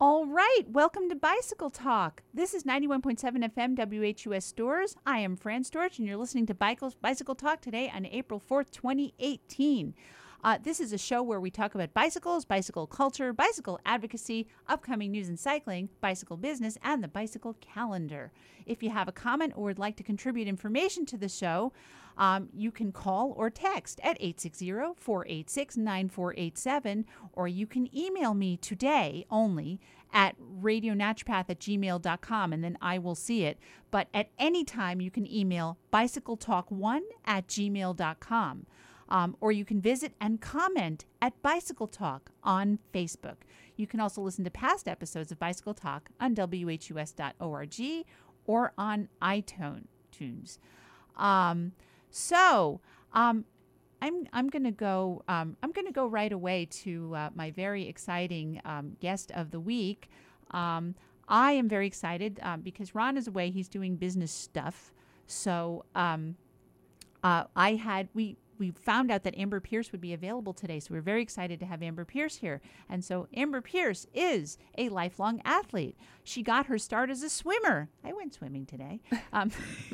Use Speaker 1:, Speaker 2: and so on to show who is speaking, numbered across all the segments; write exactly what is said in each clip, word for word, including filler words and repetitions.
Speaker 1: All right, welcome to Bicycle Talk. This is ninety-one point seven F M W H U S Stores. I am Fran Storch, and you're listening to Bicycle, Bicycle Talk today on April fourth, twenty eighteen. Uh, this is a show where we talk about bicycles, bicycle culture, bicycle advocacy, upcoming news in cycling, bicycle business, and the bicycle calendar. If you have a comment or would like to contribute information to the show, um, you can call or text at eight six zero, four eight six, nine four eight seven, or you can email me today only at radionaturopath at gmail dot com, and then I will see it. But at any time, you can email bicycletalk one at gmail dot com. Um, or you can visit and comment at Bicycle Talk on Facebook. You can also listen to past episodes of Bicycle Talk on W H U S dot org or on iTunes. Um, so um, I'm I'm gonna go um, I'm gonna go right away to uh, my very exciting um, guest of the week. Um, I am very excited um, because Ron is away. He's doing business stuff. So um, uh, I had we. We found out that Amber Pierce would be available today, so we're very excited to have Amber Pierce here. And so Amber Pierce is a lifelong athlete. She got her start as a swimmer. I went swimming today. Um,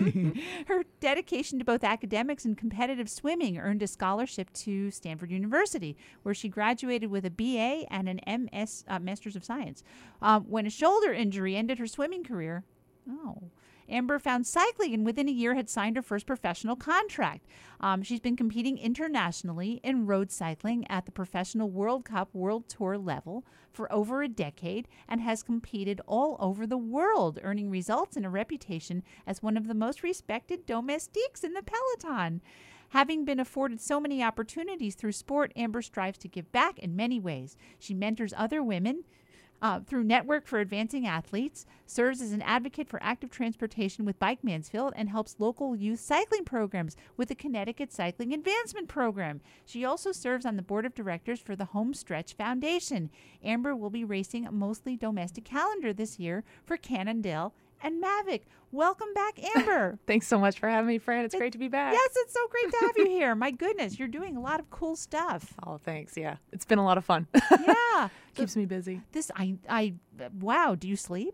Speaker 1: her dedication to both academics and competitive swimming earned a scholarship to Stanford University, where she graduated with a B A and an M S, uh, Master's of Science. Um, when a shoulder injury ended her swimming career, oh, Amber found cycling and within a year had signed her first professional contract. Um, she's been competing internationally in road cycling at the Professional World Cup World Tour level for over a decade and has competed all over the world, earning results and a reputation as one of the most respected domestiques in the peloton. Having been afforded so many opportunities through sport, Amber strives to give back in many ways. She mentors other women Uh, through Network for Advancing Athletes, serves as an advocate for active transportation with Bike Mansfield, and helps local youth cycling programs with the Connecticut Cycling Advancement Program. She also serves on the board of directors for the Home Stretch Foundation. Amber will be racing a mostly domestic calendar this year for Cannondale and Mavic. Welcome back, Amber.
Speaker 2: Thanks so much for having me, Fran. It's
Speaker 1: it,
Speaker 2: great to be back.
Speaker 1: Yes, it's so great to have you here. My goodness, you're doing a lot of cool stuff.
Speaker 2: Oh, thanks. Yeah, it's been a lot of fun.
Speaker 1: Yeah.
Speaker 2: Keeps me busy.
Speaker 1: This, I, I, wow, do you sleep?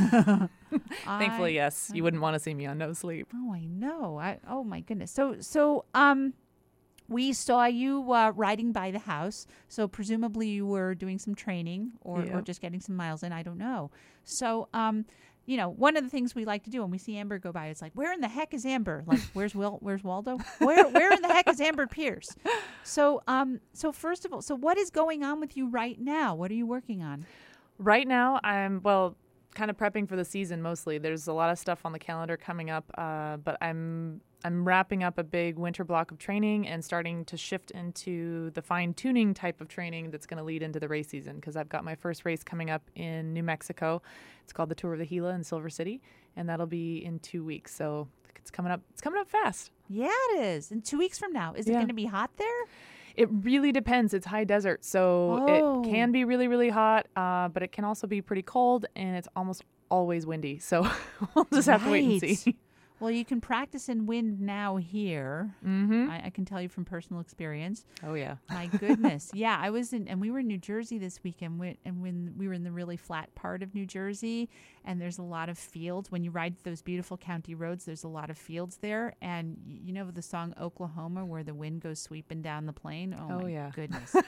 Speaker 2: Thankfully,
Speaker 1: I,
Speaker 2: yes. You wouldn't want to see me on no sleep.
Speaker 1: Oh, I know. I, oh, my goodness. So, so, um, we saw you uh, riding by the house. So presumably you were doing some training or,
Speaker 2: Yeah.
Speaker 1: or just getting some miles in. I don't know. So, um, you know, one of the things we like to do when we see Amber go by, it's like, where in the heck is Amber? Like, where's Will? Where's Waldo? Where, where in the heck is Amber Pierce? So, um, so first of all, so what is going on with you right now? What are you working on?
Speaker 2: Right now, I'm, well, kind of prepping for the season mostly. There's a lot of stuff on the calendar coming up, uh, but I'm I'm wrapping up a big winter block of training and starting to shift into the fine-tuning type of training that's going to lead into the race season, because I've got my first race coming up in New Mexico. It's called the Tour of the Gila in Silver City, and that'll be in two weeks. So it's coming up. It's coming up fast.
Speaker 1: Yeah, it is. In two weeks from now. Is it
Speaker 2: Yeah.
Speaker 1: going to be hot there?
Speaker 2: It really depends. It's high desert, so
Speaker 1: Oh.
Speaker 2: it can be really, really hot, uh, but it can also be pretty cold, and it's almost always windy. So we'll just have to wait and
Speaker 1: Right.
Speaker 2: see.
Speaker 1: Well, you can practice in wind now here.
Speaker 2: Mm-hmm.
Speaker 1: I, I can tell you from personal experience.
Speaker 2: Oh, yeah.
Speaker 1: My goodness. Yeah, I was in, and we were in New Jersey this weekend, when, and when we were in the really flat part of New Jersey, and there's a lot of fields. When you ride those beautiful county roads, there's a lot of fields there. And y- you know the song Oklahoma, where the wind goes sweeping down the plain? Oh,
Speaker 2: Oh,
Speaker 1: my
Speaker 2: yeah.
Speaker 1: goodness.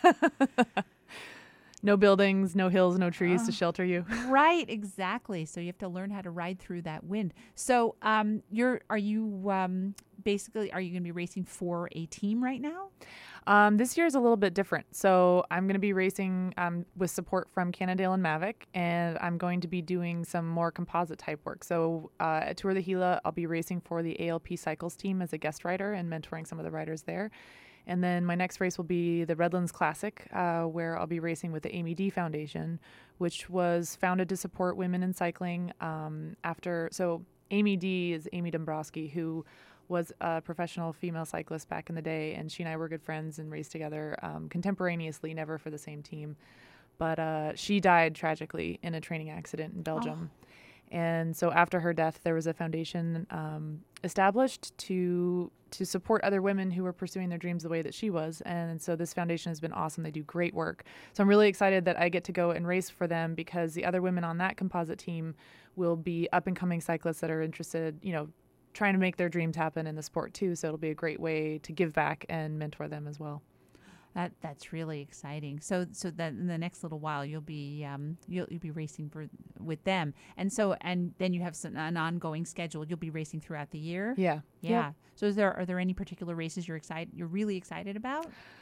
Speaker 2: No buildings, no hills, no trees to
Speaker 1: Uh.
Speaker 2: shelter you.
Speaker 1: Right, exactly. So you have to learn how to ride through that wind. So um, you're, are you um, basically, are you going to be racing for a team right now?
Speaker 2: Um, this year is a little bit different. So I'm going to be racing um, with support from Cannondale and Mavic, and I'm going to be doing some more composite type work. So uh, at Tour of the Gila, I'll be racing for the A L P Cycles team as a guest rider and mentoring some of the riders there. And then my next race will be the Redlands Classic, uh, where I'll be racing with the Amy D Foundation, which was founded to support women in cycling. Um, after so Amy D is Amy Dombrowski, who was a professional female cyclist back in the day, and she and I were good friends and raced together um, contemporaneously, never for the same team. But uh, she died tragically in a training accident in Belgium. And so after her death, there was a foundation um, established to to support other women who were pursuing their dreams the way that she was. And so this foundation has been awesome. They do great work. So I'm really excited that I get to go and race for them, because the other women on that composite team will be up and coming cyclists that are interested, you know, trying to make their dreams happen in the sport too. So it'll be a great way to give back and mentor them as well.
Speaker 1: That that's really exciting. So so that in the next little while you'll be um you'll you'll be racing for with them, and so and then you have some, an ongoing schedule. You'll be racing throughout the year.
Speaker 2: Yeah,
Speaker 1: yeah.
Speaker 2: Yep.
Speaker 1: So is there are there any particular races you're excited you're really excited about?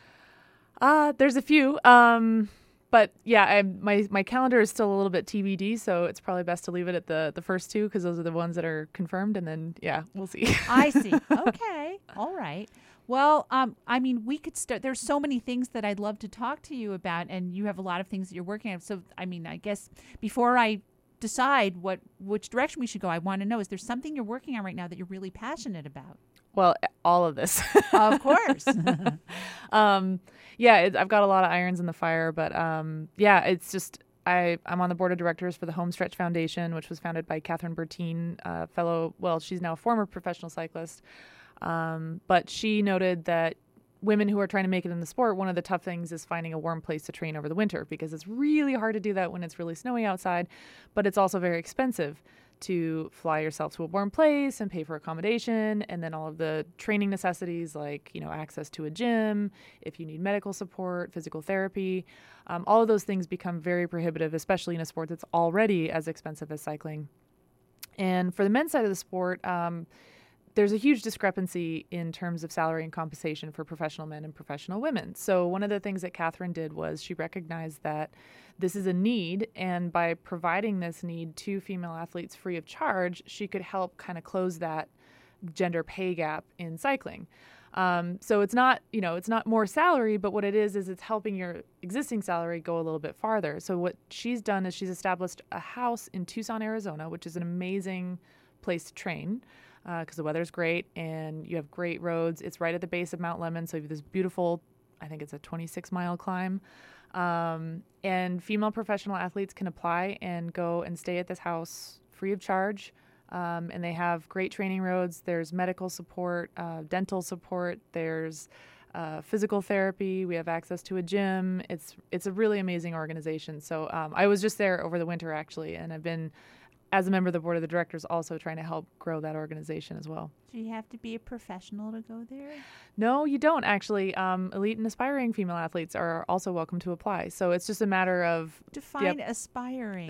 Speaker 2: Uh there's a few. Um, but yeah, I, my my calendar is still a little bit T B D, so it's probably best to leave it at the the first two, because those are the ones that are confirmed, and then yeah, we'll see.
Speaker 1: I see. Okay. All right. Well, um, I mean, we could start. There's so many things that I'd love to talk to you about, and you have a lot of things that you're working on. So, I mean, I guess before I decide what which direction we should go, I want to know, is there something you're working on right now that you're really passionate about?
Speaker 2: Well, all of this.
Speaker 1: Of course.
Speaker 2: um, yeah, it, I've got a lot of irons in the fire, but um, yeah, it's just I, I'm on the board of directors for the Homestretch Foundation, which was founded by Catherine Bertine, a fellow, well, she's now a former professional cyclist. Um, but she noted that women who are trying to make it in the sport, one of the tough things is finding a warm place to train over the winter, because it's really hard to do that when it's really snowy outside, but it's also very expensive to fly yourself to a warm place and pay for accommodation, and then all of the training necessities like, you know, access to a gym, if you need medical support, physical therapy, um, all of those things become very prohibitive, especially in a sport that's already as expensive as cycling. And for the men's side of the sport, um, there's a huge discrepancy in terms of salary and compensation for professional men and professional women. So one of the things that Catherine did was she recognized that this is a need, and by providing this need to female athletes free of charge, she could help kind of close that gender pay gap in cycling. Um, so it's not, you know, it's not more salary, but what it is is it's helping your existing salary go a little bit farther. So what she's done is she's established a house in Tucson, Arizona, which is an amazing place to train, because uh, the weather's great and you have great roads. It's right at the base of Mount Lemmon, so you have this beautiful, I think it's a twenty-six mile climb. Um, and female professional athletes can apply and go and stay at this house free of charge. Um, and they have great training roads. There's medical support, uh, dental support. There's uh, physical therapy. We have access to a gym. It's it's a really amazing organization. So um, I was just there over the winter, actually, and I've been, as a member of the board of the directors, also trying to help grow that organization as well.
Speaker 1: Do you have to be a professional to go there?
Speaker 2: No, you don't, actually. Um, elite and aspiring female athletes are also welcome to apply. So it's just a matter of...
Speaker 1: Define yep. aspiring.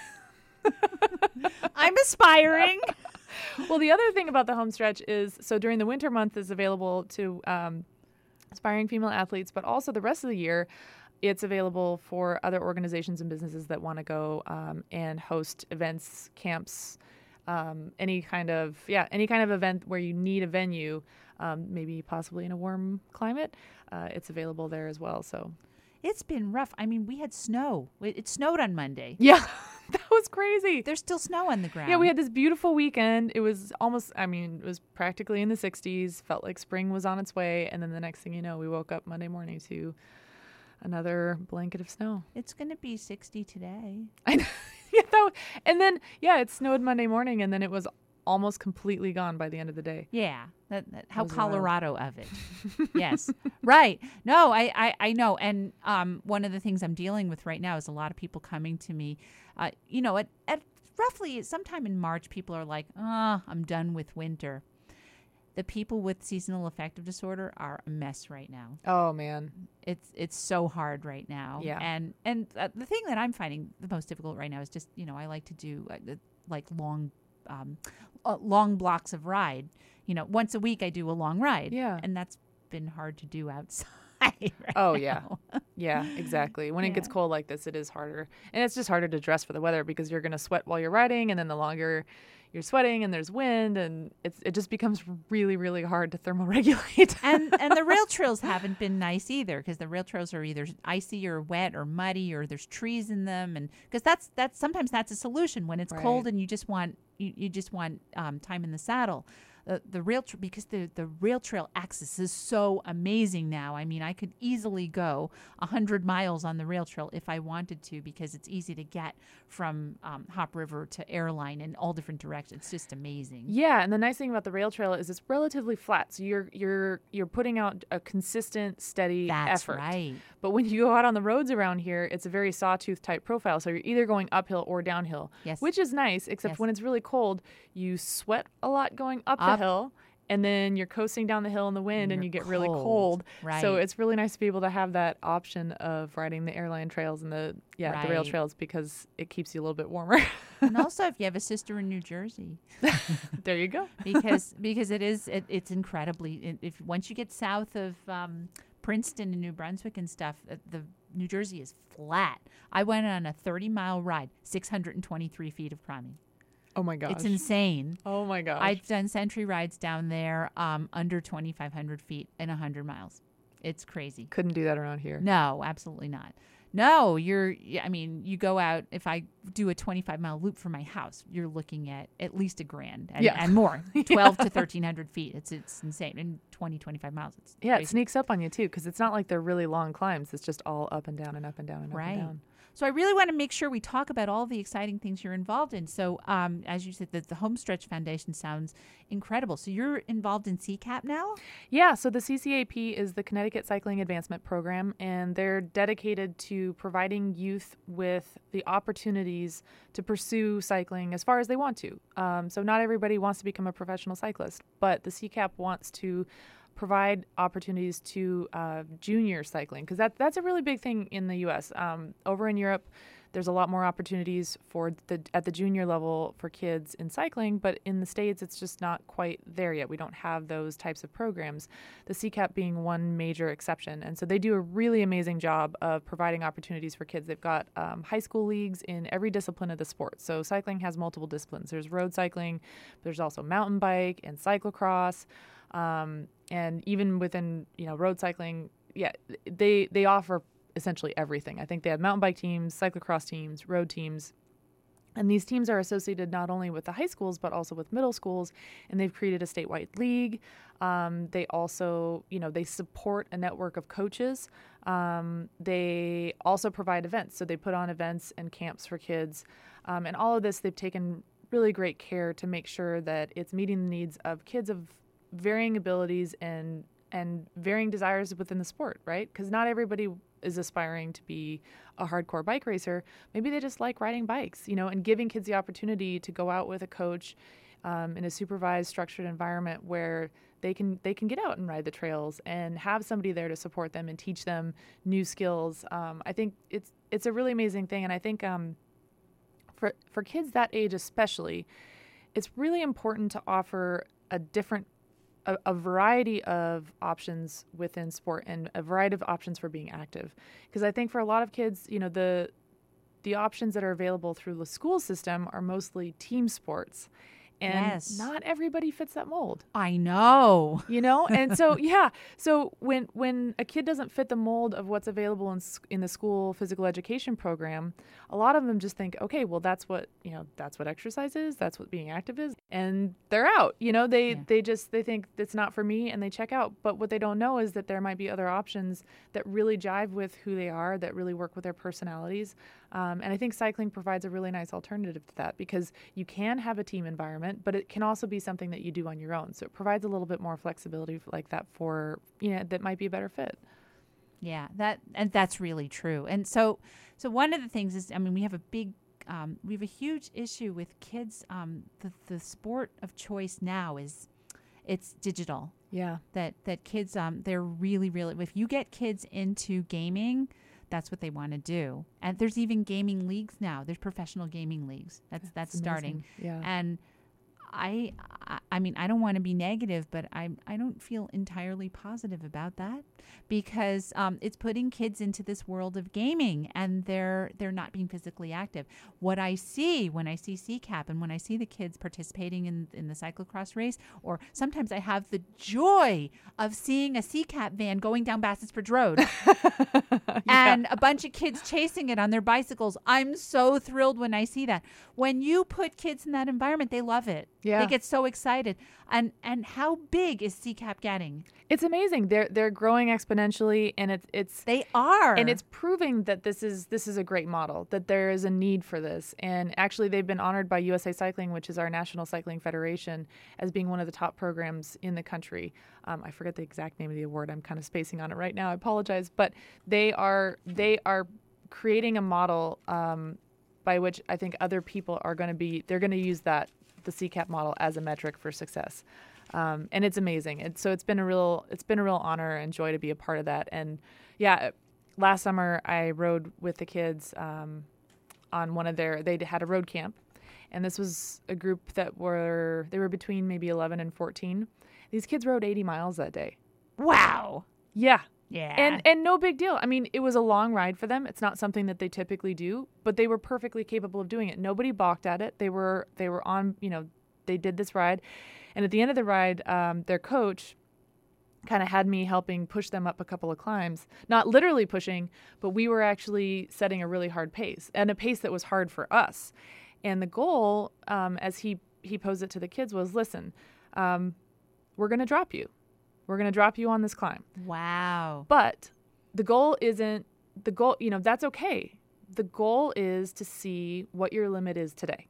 Speaker 1: I'm aspiring.
Speaker 2: Well, the other thing about the Homestretch is, so during the winter month is available to um, aspiring female athletes, but also the rest of the year, it's available for other organizations and businesses that want to go um, and host events, camps, um, any kind of, yeah, any kind of event where you need a venue, um, maybe possibly in a warm climate. Uh, it's available there as well. So
Speaker 1: it's been rough. I mean, we had snow. It, it snowed on Monday.
Speaker 2: Yeah, that was crazy.
Speaker 1: There's still snow on the ground.
Speaker 2: Yeah, we had this beautiful weekend. It was almost, I mean, it was practically in the sixties. Felt like spring was on its way. And then the next thing you know, we woke up Monday morning to another blanket of snow.
Speaker 1: It's going to be sixty today.
Speaker 2: I know. Yeah, that, and then, yeah, it snowed Monday morning, and then it was almost completely gone by the end of the day.
Speaker 1: Yeah. That, that, how
Speaker 2: that
Speaker 1: Colorado of it. Yes. Right. No, I, I, I know. And um, one of the things I'm dealing with right now is a lot of people coming to me, uh, you know, at, at roughly sometime in March, people are like, oh, I'm done with winter. The people with seasonal affective disorder are a mess right now.
Speaker 2: Oh, man.
Speaker 1: It's it's so hard right now.
Speaker 2: Yeah.
Speaker 1: And and uh, the thing that I'm finding the most difficult right now is just, you know, I like to do uh, like long um, uh, long blocks of ride. You know, once a week I do a long ride.
Speaker 2: Yeah.
Speaker 1: And that's been hard to do outside. Right
Speaker 2: oh,
Speaker 1: now.
Speaker 2: yeah. Yeah, exactly. When yeah. it gets cold like this, it is harder. And it's just harder to dress for the weather because you're going to sweat while you're riding. And then the longer you're sweating and there's wind, and it's it just becomes really, really hard to thermoregulate.
Speaker 1: and and the rail trails haven't been nice either, because the rail trails are either icy or wet or muddy, or there's trees in them, and because that's that's sometimes that's a solution when it's
Speaker 2: right.
Speaker 1: cold and you just want you, you just want um, time in the saddle. the, the rail tra- because the, the rail trail access is so amazing now. I mean, I could easily go one hundred miles on the rail trail if I wanted to, because it's easy to get from um, Hop River to Airline in all different directions. It's just amazing.
Speaker 2: Yeah, and the nice thing about the rail trail is it's relatively flat, so you're you're you're putting out a consistent, steady
Speaker 1: That's
Speaker 2: effort.
Speaker 1: right.
Speaker 2: But when you go out on the roads around here, it's a very sawtooth type profile, so you're either going uphill or downhill,
Speaker 1: Yes.
Speaker 2: which is nice, except
Speaker 1: Yes.
Speaker 2: when it's really cold, you sweat a lot going up,
Speaker 1: Up.
Speaker 2: the hill, and then you're coasting down the hill in the wind, and
Speaker 1: You're
Speaker 2: you get really
Speaker 1: cold.
Speaker 2: cold.
Speaker 1: Right.
Speaker 2: So it's really nice to be able to have that option of riding the airline trails and the yeah the rail
Speaker 1: Right.
Speaker 2: trails, because it keeps you a little bit warmer.
Speaker 1: And also, if you have a sister in New Jersey,
Speaker 2: There you go.
Speaker 1: because because it is it, it's incredibly it, if once you get south of um, Princeton and New Brunswick and stuff, uh, the New Jersey is flat. I went on a thirty mile ride, six hundred twenty-three feet of climbing.
Speaker 2: Oh my gosh.
Speaker 1: It's insane.
Speaker 2: Oh my gosh.
Speaker 1: I've done century rides down there um, under twenty-five hundred feet in one hundred miles. It's crazy.
Speaker 2: couldn't do that around here.
Speaker 1: No, absolutely not. No, you're, yeah, I mean, you go out, if I do a twenty-five mile loop for my house, you're looking at at least a grand and,
Speaker 2: Yeah.
Speaker 1: and more, twelve to thirteen hundred feet. It's it's insane. And twenty, twenty-five miles. It's
Speaker 2: Yeah, it
Speaker 1: crazy.
Speaker 2: sneaks up on you too, because it's not like they're really long climbs. It's just all up and down and up and down and up
Speaker 1: Right.
Speaker 2: and down.
Speaker 1: So I really want to make sure we talk about all the exciting things you're involved in. So um, as you said, the, the Homestretch Foundation sounds incredible. So you're involved in C CAP now?
Speaker 2: Yeah, so the C C A P is the Connecticut Cycling Advancement Program, and they're dedicated to providing youth with the opportunities to pursue cycling as far as they want to. Um, so not everybody wants to become a professional cyclist, but the C CAP wants to provide opportunities to uh, junior cycling, because that, that's a really big thing in the U S. Um, over in Europe, there's a lot more opportunities for the at the junior level for kids in cycling, but in the States, it's just not quite there yet. We don't have those types of programs, the C CAP being one major exception. And so they do a really amazing job of providing opportunities for kids. They've got um, high school leagues in every discipline of the sport. So cycling has multiple disciplines. There's road cycling, but there's also mountain bike and cyclocross. Um, and even within, you know, road cycling, yeah, they, they offer essentially everything. I think they have mountain bike teams, cyclocross teams, road teams. And these teams are associated not only with the high schools, but also with middle schools. And they've created a statewide league. Um, they also, you know, they support a network of coaches. Um, they also provide events. So they put on events and camps for kids. Um, and all of this, they've taken really great care to make sure that it's meeting the needs of kids of varying abilities and and varying desires within the sport, right? Because not everybody is aspiring to be a hardcore bike racer. Maybe they just like riding bikes, you know, and giving kids the opportunity to go out with a coach um, in a supervised, structured environment where they can they can get out and ride the trails and have somebody there to support them and teach them new skills. Um, I think it's it's a really amazing thing, and I think um, for for kids that age especially, it's really important to offer a different A, a variety of options within sport and a variety of options for being active. Because I think for a lot of kids, you know, the the options that are available through the school system are mostly team sports. And
Speaker 1: Yes.
Speaker 2: not everybody fits that mold,
Speaker 1: I know.
Speaker 2: you know? And so, yeah. So when when a kid doesn't fit the mold of what's available in s- in the school physical education program, a lot of them just think, okay, well, that's what, you know, that's what exercise is. That's what being active is. And they're out, you know, they,
Speaker 1: Yeah.
Speaker 2: they just, they think it's not for me and they check out. But what they don't know is that there might be other options that really jive with who they are, that really work with their personalities. Um, and I think cycling provides a really nice alternative to that, because you can have a team environment, but it can also be something that you do on your own. So it provides a little bit more flexibility like that for, you know, that might be a better fit.
Speaker 1: Yeah, that and that's really true. And so, so one of the things is, I mean, we have a big, um, we have a huge issue with kids. Um, the the sport of choice now is, it's digital.
Speaker 2: Yeah.
Speaker 1: That that kids, um, they're really, really. If you get kids into gaming, that's what they want to do. And there's even gaming leagues now. There's professional gaming leagues. That's that's, starting.
Speaker 2: amazing. Yeah.
Speaker 1: And I, I, I mean, I don't want to be negative, but I, I don't feel entirely positive about that, because um, it's putting kids into this world of gaming, and they're they're not being physically active. What I see when I see C CAP and when I see the kids participating in in the cyclocross race, or sometimes I have the joy of seeing a C CAP van going down Bassettsbridge Road and a bunch of kids chasing it on their bicycles. I'm so thrilled when I see that. When you put kids in that environment, they love it.
Speaker 2: Yeah.
Speaker 1: They get so excited. And and how big is C CAP getting?
Speaker 2: It's amazing. They're they're growing exponentially, and it's it's
Speaker 1: They are.
Speaker 2: and it's proving that this is this is a great model, that there is a need for this. And actually, they've been honored by U S A Cycling, which is our National Cycling Federation, as being one of the top programs in the country. Um, I forget the exact name of the award. I'm kind of spacing on it right now. I apologize, but they are they are creating a model um, by which I think other people are going to be. They're going to use that the C CAP model as a metric for success. Um, and it's amazing. It's, so it's been a real, it's been a real honor and joy to be a part of that. And yeah, last summer I rode with the kids um, on one of their, they had a road camp, and this was a group that were, they were between maybe eleven and fourteen. These kids rode eighty miles that day.
Speaker 1: Wow.
Speaker 2: Yeah.
Speaker 1: Yeah.
Speaker 2: And and no big deal. I mean, it was a long ride for them. It's not something that they typically do, but they were perfectly capable of doing it. Nobody balked at it. They were they were on, you know, they did this ride. And at the end of the ride, um, their coach kind of had me helping push them up a couple of climbs. Not literally pushing, but we were actually setting a really hard pace, and a pace that was hard for us. And the goal, um, as he, he posed it to the kids, was, listen, um, we're going to drop you. We're going to drop you on this climb.
Speaker 1: Wow.
Speaker 2: But the goal isn't the goal, you know, that's okay. The goal is to see what your limit is today.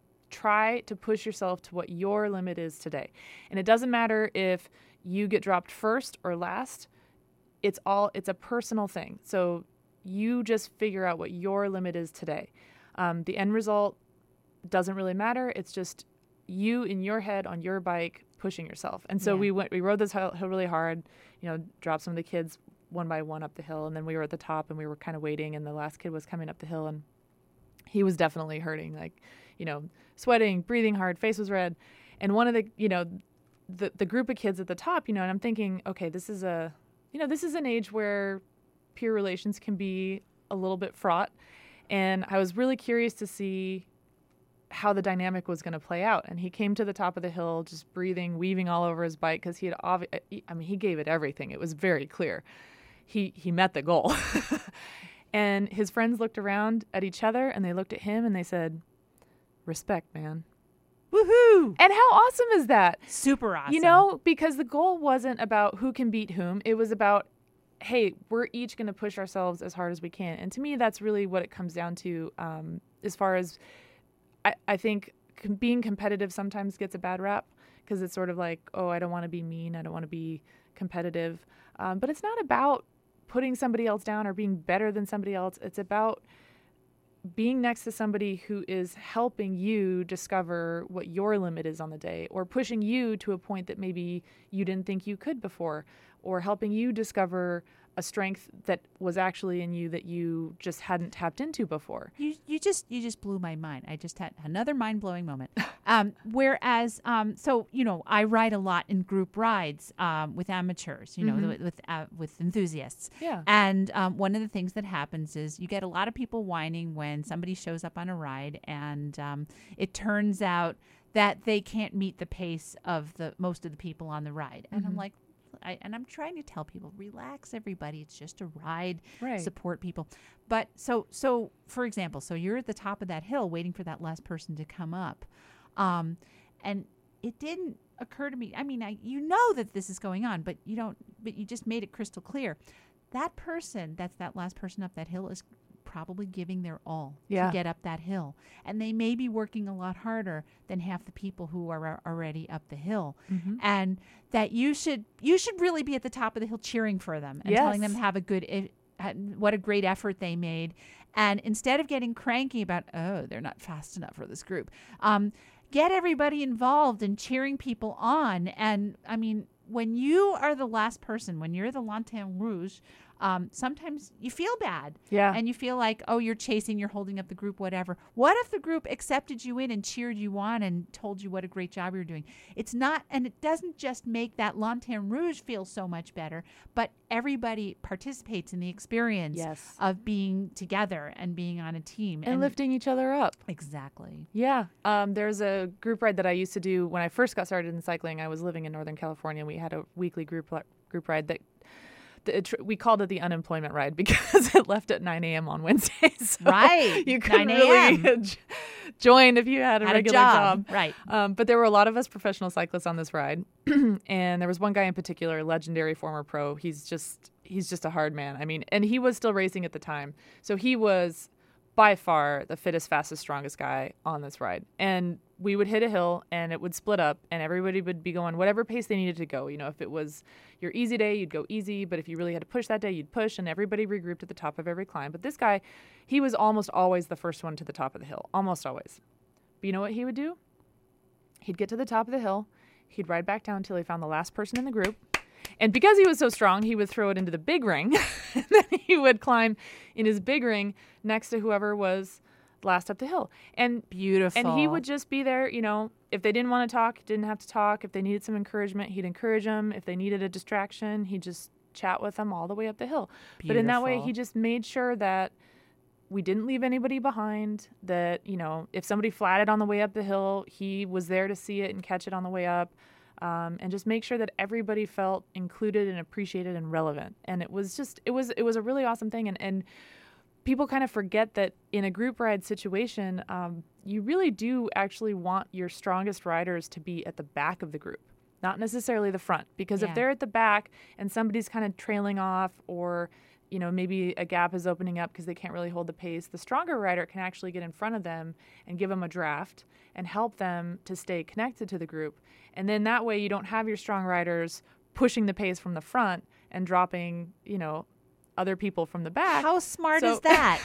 Speaker 2: Try to push yourself to what your limit is today. And it doesn't matter if you get dropped first or last. It's all, it's a personal thing. So you just figure out what your limit is today. Um, the end result doesn't really matter. It's just you in your head on your bike pushing yourself. And so
Speaker 1: Yeah.
Speaker 2: we went, we rode this hill, hill really hard, you know, dropped some of the kids one by one up the hill. And then we were at the top and we were kind of waiting, and the last kid was coming up the hill, and he was definitely hurting, like, you know, sweating, breathing hard, face was red. And one of the, you know, the, the group of kids at the top, you know, and I'm thinking, okay, this is a, you know, this is an age where peer relations can be a little bit fraught. And I was really curious to see how the dynamic was going to play out. And he came to the top of the hill, just breathing, weaving all over his bike, because he had, obvi- I mean, he gave it everything. It was very clear. He he met the goal. And his friends looked around at each other, and they looked at him, and they said, respect, man.
Speaker 1: Woohoo!
Speaker 2: And how awesome is that?
Speaker 1: Super awesome.
Speaker 2: You know, because the goal wasn't about who can beat whom. It was about, hey, we're each going to push ourselves as hard as we can. And to me, that's really what it comes down to, um, as far as I, I think com- being competitive sometimes gets a bad rap, because it's sort of like, oh, I don't want to be mean. I don't want to be competitive. Um, but it's not about putting somebody else down or being better than somebody else. It's about being next to somebody who is helping you discover what your limit is on the day, or pushing you to a point that maybe you didn't think you could before, or helping you discover a strength that was actually in you that you just hadn't tapped into before.
Speaker 1: You you just you just blew my mind. I just had another mind-blowing moment. Um, whereas, um, so you know, I ride a lot in group rides um, with amateurs, you know,
Speaker 2: Mhm.
Speaker 1: with with, uh, with enthusiasts.
Speaker 2: Yeah.
Speaker 1: And um, one of the things that happens is you get a lot of people whining when somebody shows up on a ride, and um, it turns out that they can't meet the pace of the most of the people on the ride. And I'm
Speaker 2: Mhm.
Speaker 1: like, I, and I'm trying to tell people, relax, everybody. It's just a ride.
Speaker 2: Right.
Speaker 1: Support people. But so, so for example, so you're at the top of that hill waiting for that last person to come up. Um, and it didn't occur to me. I mean, I, you know that this is going on, but you don't, but you just made it crystal clear. That person, that's that last person up that hill, is probably giving their all
Speaker 2: Yeah.
Speaker 1: to get up that hill. And they may be working a lot harder than half the people who are a- already up the hill.
Speaker 2: Mhm.
Speaker 1: And that you should you should really be at the top of the hill cheering for them and telling them
Speaker 2: Yes.
Speaker 1: to have a good I- ha- what a great effort they made. And instead of getting cranky about, oh, they're not fast enough for this group, um, get everybody involved and cheering people on. And I mean, when you are the last person, when you're the Lanterne Rouge, um, sometimes you feel bad.
Speaker 2: Yeah.
Speaker 1: And you feel like, oh, you're chasing, you're holding up the group, whatever. What if the group accepted you in and cheered you on and told you what a great job you're doing? It's not, and it doesn't just make that Lanterne Rouge feel so much better, but everybody participates in the experience
Speaker 2: Yes.
Speaker 1: of being together and being on a team.
Speaker 2: and lifting each other up.
Speaker 1: Exactly.
Speaker 2: Yeah. Um, there's a group ride that I used to do when I first got started in cycling. I was living in Northern California, and we had a weekly group group ride that the, it, we called it the unemployment ride because it left at nine a.m. on Wednesdays. So
Speaker 1: Right.
Speaker 2: You couldn't
Speaker 1: nine
Speaker 2: really
Speaker 1: a.m.
Speaker 2: j- join if you had a
Speaker 1: Had
Speaker 2: regular
Speaker 1: a job.
Speaker 2: job.
Speaker 1: Right.
Speaker 2: Um, but there were a lot of us professional cyclists on this ride. And there was one guy in particular, legendary former pro. He's just he's just a hard man. I mean, and he was still racing at the time. So he was by far the fittest, fastest, strongest guy on this ride. And we would hit a hill and it would split up and everybody would be going whatever pace they needed to go. You know, if it was your easy day, you'd go easy. But if you really had to push that day, you'd push, and everybody regrouped at the top of every climb. But this guy, he was almost always the first one to the top of the hill. Almost always. But you know what he would do? He'd get to the top of the hill. He'd ride back down until he found the last person in the group. And because he was so strong, he would throw it into the big ring. And then he would climb in his big ring next to whoever was last up the hill. And
Speaker 1: Beautiful.
Speaker 2: And he would just be there, you know, if they didn't want to talk, didn't have to talk. If they needed some encouragement, he'd encourage them. If they needed a distraction, he'd just chat with them all the way up the hill.
Speaker 1: Beautiful.
Speaker 2: But in that way, he just made sure that we didn't leave anybody behind, that, you know, if somebody flatted on the way up the hill, he was there to see it and catch it on the way up. Um, and just make sure that everybody felt included and appreciated and relevant. And it was just, it was, it was a really awesome thing. And, and people kind of forget that in a group ride situation, um, you really do actually want your strongest riders to be at the back of the group, not necessarily the front. Because
Speaker 1: Yeah.
Speaker 2: if they're at the back and somebody's kind of trailing off, or, you know, maybe a gap is opening up because they can't really hold the pace, the stronger rider can actually get in front of them and give them a draft and help them to stay connected to the group. And then that way you don't have your strong riders pushing the pace from the front and dropping, you know, other people from the back.
Speaker 1: How smart
Speaker 2: So-
Speaker 1: is that?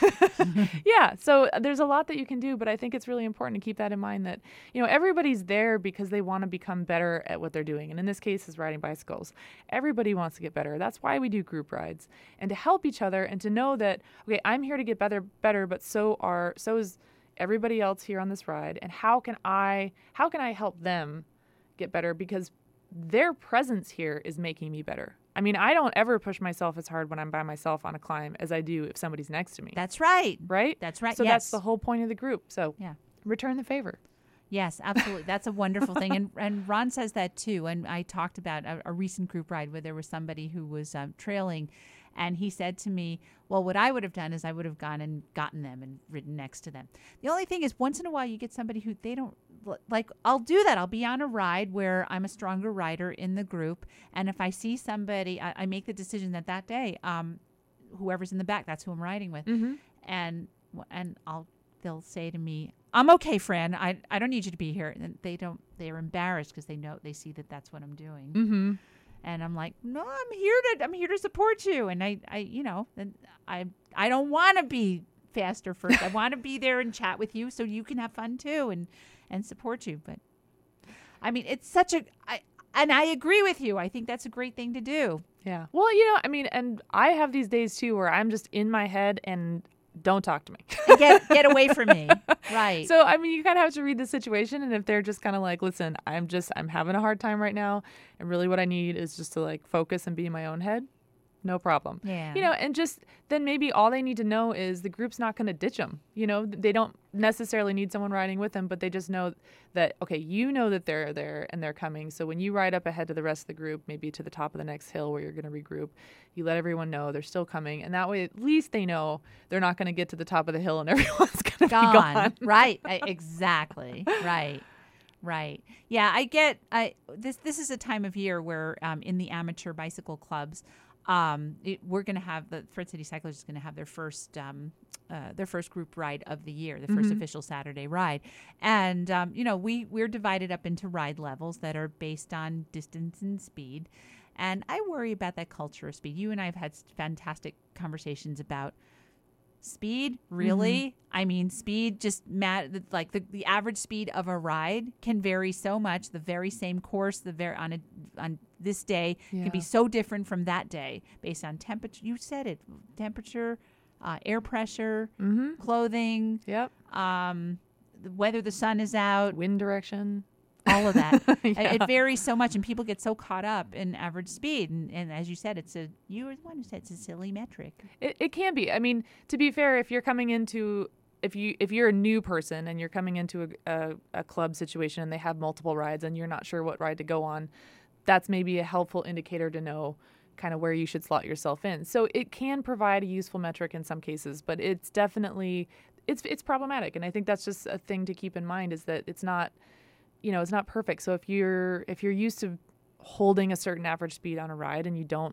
Speaker 2: Yeah, so there's a lot that you can do, but I think it's really important to keep that in mind, that, you know, everybody's there because they want to become better at what they're doing. And in this case is riding bicycles. Everybody wants to get better. That's why we do group rides, and to help each other and to know that, okay, I'm here to get better, better, but so are so is everybody else here on this ride. And how can I how can I help them get better, because their presence here is making me better. I mean, I don't ever push myself as hard when I'm by myself on a climb as I do if somebody's next to me.
Speaker 1: That's right.
Speaker 2: Right?
Speaker 1: That's right.
Speaker 2: So
Speaker 1: yes.
Speaker 2: that's the whole point of the group. So
Speaker 1: Yeah.
Speaker 2: return the favor.
Speaker 1: Yes, absolutely. That's a wonderful thing. And and Ron says that too. And I talked about a, a recent group ride where there was somebody who was um, trailing, and he said to me, well, what I would have done is I would have gone and gotten them and ridden next to them. The only thing is, once in a while you get somebody who they don't, like, I'll do that. I'll be on a ride where I'm a stronger rider in the group. And if I see somebody, I, I make the decision that that day, um, whoever's in the back, that's who I'm riding with.
Speaker 2: Mm-hmm.
Speaker 1: And and I'll they'll say to me, I'm okay, Fran. I, I don't need you to be here. And they don't, they're embarrassed because they know, they see that that's what I'm doing.
Speaker 2: Mm-hmm.
Speaker 1: And I'm like, no, I'm here to, I'm here to support you. And I, I, you know, and I, I don't want to be faster first. I want to be there and chat with you so you can have fun too and, and support you. But I mean, it's such a, I, and I agree with you. I think that's a great thing to do.
Speaker 2: Yeah. Well, you know, I mean, and I have these days too where I'm just in my head and don't talk to me.
Speaker 1: And get, get away from me. Right.
Speaker 2: So, I mean, you kind of have to read the situation. And if they're just kind of like, listen, I'm just, I'm having a hard time right now. And really what I need is just to like focus and be in my own head. No problem.
Speaker 1: Yeah.
Speaker 2: You know, and just then maybe all they need to know is the group's not going to ditch them. You know, they don't necessarily need someone riding with them, but they just know that, okay, you know that they're there and they're coming. So when you ride up ahead to the rest of the group, maybe to the top of the next hill where you're going to regroup, you let everyone know they're still coming. And that way, at least they know they're not going to get to the top of the hill and everyone's going to be gone.
Speaker 1: Right. I, exactly. Right. Right. Yeah, I get I this this is a time of year where um, in the amateur bicycle clubs, um, it, we're going to have the Thread City Cyclers is going to have their first um, uh, their first group ride of the year, the first
Speaker 2: Mm-hmm.
Speaker 1: official Saturday ride, and um, you know we we're divided up into ride levels that are based on distance and speed, and I worry about that culture of speed. You and I have had fantastic conversations about. Speed, really?
Speaker 2: Mm-hmm.
Speaker 1: I mean, speed just mat like the, the average speed of a ride can vary so much. The very same course, the very on a on this day can be
Speaker 2: Yeah.
Speaker 1: so different from that day based on temperature. You said it, temperature, uh, air pressure,
Speaker 2: Mm-hmm.
Speaker 1: clothing,
Speaker 2: Yep.
Speaker 1: um, the, whether the sun is out,
Speaker 2: Wind direction.
Speaker 1: all of that.
Speaker 2: Yeah.
Speaker 1: It varies so much, and people get so caught up in average speed. And, and as you said, it's a you were the one who said it's a silly metric.
Speaker 2: It, it can be. I mean, to be fair, if you're coming into if you if you're a new person and you're coming into a, a, a club situation and they have multiple rides and you're not sure what ride to go on, that's maybe a helpful indicator to know kind of where you should slot yourself in. So it can provide a useful metric in some cases, but it's definitely it's it's problematic. And I think that's just a thing to keep in mind, is that it's not, you know, it's not perfect. So if you're if you're used to holding a certain average speed on a ride and you don't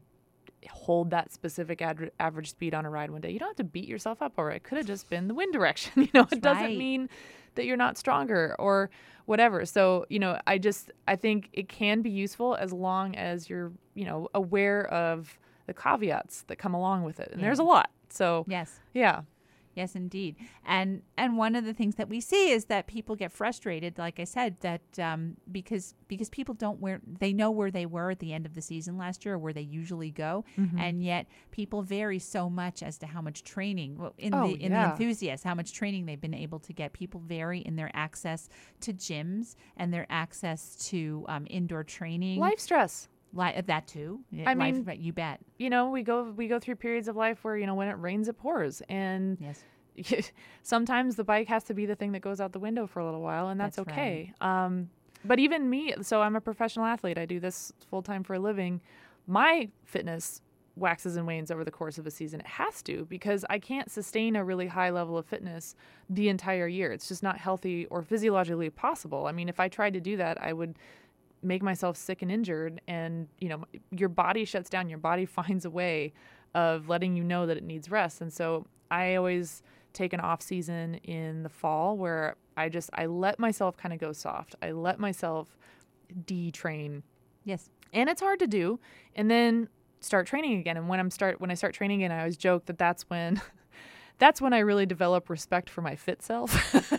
Speaker 2: hold that specific ad- average speed on a ride one day, you don't have to beat yourself up over it. It could have just been the wind direction. You know, it doesn't
Speaker 1: right.
Speaker 2: mean that you're not stronger or whatever. So, you know, I just, I think it can be useful as long as you're, you know, aware of the caveats that come along with it. And
Speaker 1: Yeah.
Speaker 2: there's a lot. So,
Speaker 1: Yes.
Speaker 2: yeah.
Speaker 1: Yes, indeed. And and one of the things that we see is that people get frustrated, like I said, that um, because because people don't where they know where they were at the end of the season last year, or where they usually go,
Speaker 2: Mhm.
Speaker 1: and yet people vary so much as to how much training well, in
Speaker 2: Oh,
Speaker 1: the in
Speaker 2: yeah.
Speaker 1: the enthusiasts, how much training they've been able to get. People vary in their access to gyms and their access to um, indoor training.
Speaker 2: Life stress.
Speaker 1: Li- that too.
Speaker 2: I
Speaker 1: Life,
Speaker 2: mean,
Speaker 1: but you bet.
Speaker 2: You know, we go we go through periods of life where, you know, when it rains, it pours. And
Speaker 1: Yes.
Speaker 2: sometimes the bike has to be the thing that goes out the window for a little while, and that's,
Speaker 1: That's
Speaker 2: okay. Um, but even me, so I'm a professional athlete. I do this full time for a living. My fitness waxes and wanes over the course of a season. It has to, because I can't sustain a really high level of fitness the entire year. It's just not healthy or physiologically possible. I mean, if I tried to do that, I would make myself sick and injured, and you know, your body shuts down. Your body finds a way of letting you know that it needs rest. And so I always take an off season in the fall where I just I let myself kind of go soft. I let myself de-train.
Speaker 1: Yes.
Speaker 2: And it's hard to do. And then start training again. And when I'm start when I start training again, I always joke that that's when that's when I really develop respect for my fit self.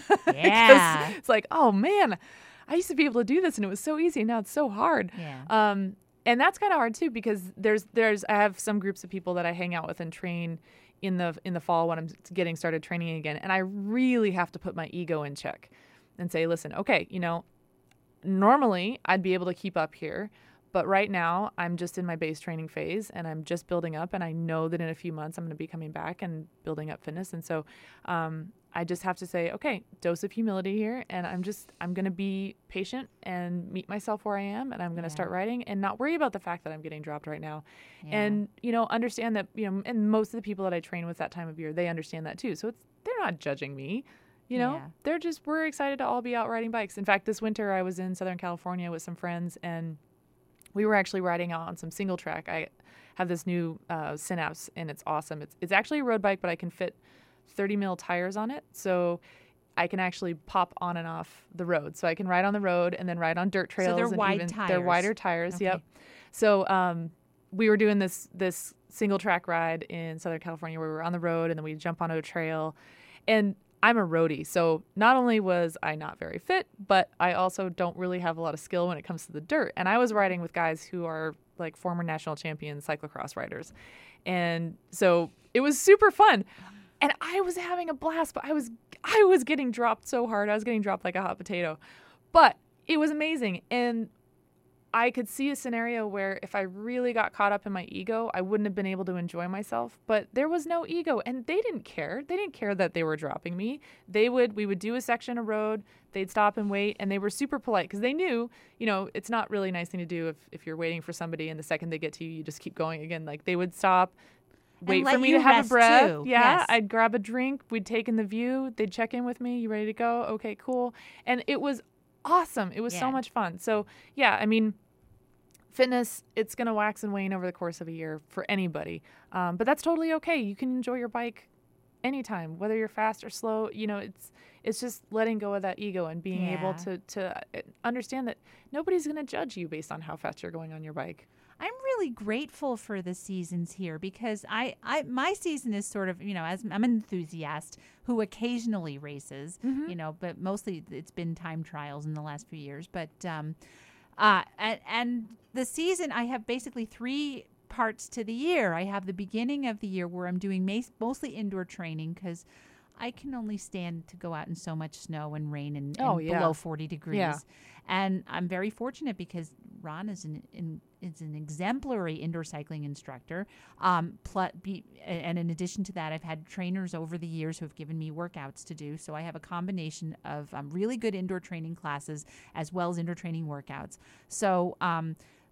Speaker 1: Yeah.
Speaker 2: It's like, oh man, I used to be able to do this and it was so easy. Now it's so hard.
Speaker 1: Yeah.
Speaker 2: Um, and that's kind of hard too, because there's there's I have some groups of people that I hang out with and train in the in the fall when I'm getting started training again, and I really have to put my ego in check and say, listen, okay, you know, normally I'd be able to keep up here, but right now I'm just in my base training phase and I'm just building up, and I know that in a few months I'm going to be coming back and building up fitness. And so um, I just have to say, okay, dose of humility here, and I'm just I'm going to be patient and meet myself where I am, and I'm going to
Speaker 1: Yeah.
Speaker 2: start riding and not worry about the fact that I'm getting dropped right now.
Speaker 1: Yeah.
Speaker 2: And you know, understand that, you know, and most of the people that I train with that time of year, they understand that too. So it's they're not judging me. You know,
Speaker 1: Yeah.
Speaker 2: they're just, we're excited to all be out riding bikes. In fact, this winter I was in Southern California with some friends, and we were actually riding out on some single track. I have this new uh, Synapse, and it's awesome. It's it's actually a road bike, but I can fit thirty mil tires on it. So I can actually pop on and off the road. So I can ride on the road and then ride on dirt trails.
Speaker 1: they're
Speaker 2: and
Speaker 1: wide
Speaker 2: even,
Speaker 1: tires.
Speaker 2: They're wider tires,
Speaker 1: Okay.
Speaker 2: yep. So um, we were doing this this single track ride in Southern California where we were on the road and then we jump onto a trail. And I'm a roadie, so not only was I not very fit, but I also don't really have a lot of skill when it comes to the dirt. And I was riding with guys who are like former national champion cyclocross riders. And so it was super fun. And I was having a blast, but I was I was getting dropped so hard. I was getting dropped like a hot potato. But it was amazing. And I could see a scenario where if I really got caught up in my ego, I wouldn't have been able to enjoy myself. But there was no ego, and they didn't care. They didn't care that they were dropping me. They would, we would do a section of road, they'd stop and wait, and they were super polite because they knew, you know, it's not really a nice thing to do if, if you're waiting for somebody and the second they get to you, you just keep going again. Like they would stop, wait
Speaker 1: let
Speaker 2: for me
Speaker 1: you
Speaker 2: to have
Speaker 1: rest
Speaker 2: a breath.
Speaker 1: too.
Speaker 2: Yeah,
Speaker 1: Yes.
Speaker 2: I'd grab a drink. We'd take in the view. They'd check in with me. You ready to go? Okay, cool. And it was awesome. It was so
Speaker 1: Yeah.
Speaker 2: much fun. So yeah, I mean, fitness, it's going to wax and wane over the course of a year for anybody. Um, but that's totally okay. You can enjoy your bike anytime, whether you're fast or slow. You know, it's it's just letting go of that ego and being able
Speaker 1: Yeah.
Speaker 2: to, to understand that nobody's going to judge you based on how fast you're going on your bike.
Speaker 1: I'm really grateful for the seasons here because I, I my season is sort of, you know, as I'm an enthusiast who occasionally races,
Speaker 2: Mhm.
Speaker 1: you know, but mostly it's been time trials in the last few years. But um, uh, and, and the season, I have basically three parts to the year. I have the beginning of the year where I'm doing mas- mostly indoor training because I can only stand to go out in so much snow and rain and, and
Speaker 2: Oh, yeah.
Speaker 1: below forty degrees.
Speaker 2: Yeah.
Speaker 1: And I'm very fortunate because Ron is an in, is an exemplary indoor cycling instructor. Um, pl- be, and in addition to that, I've had trainers over the years who have given me workouts to do. So I have a combination of um, really good indoor training classes as well as indoor training workouts. So um,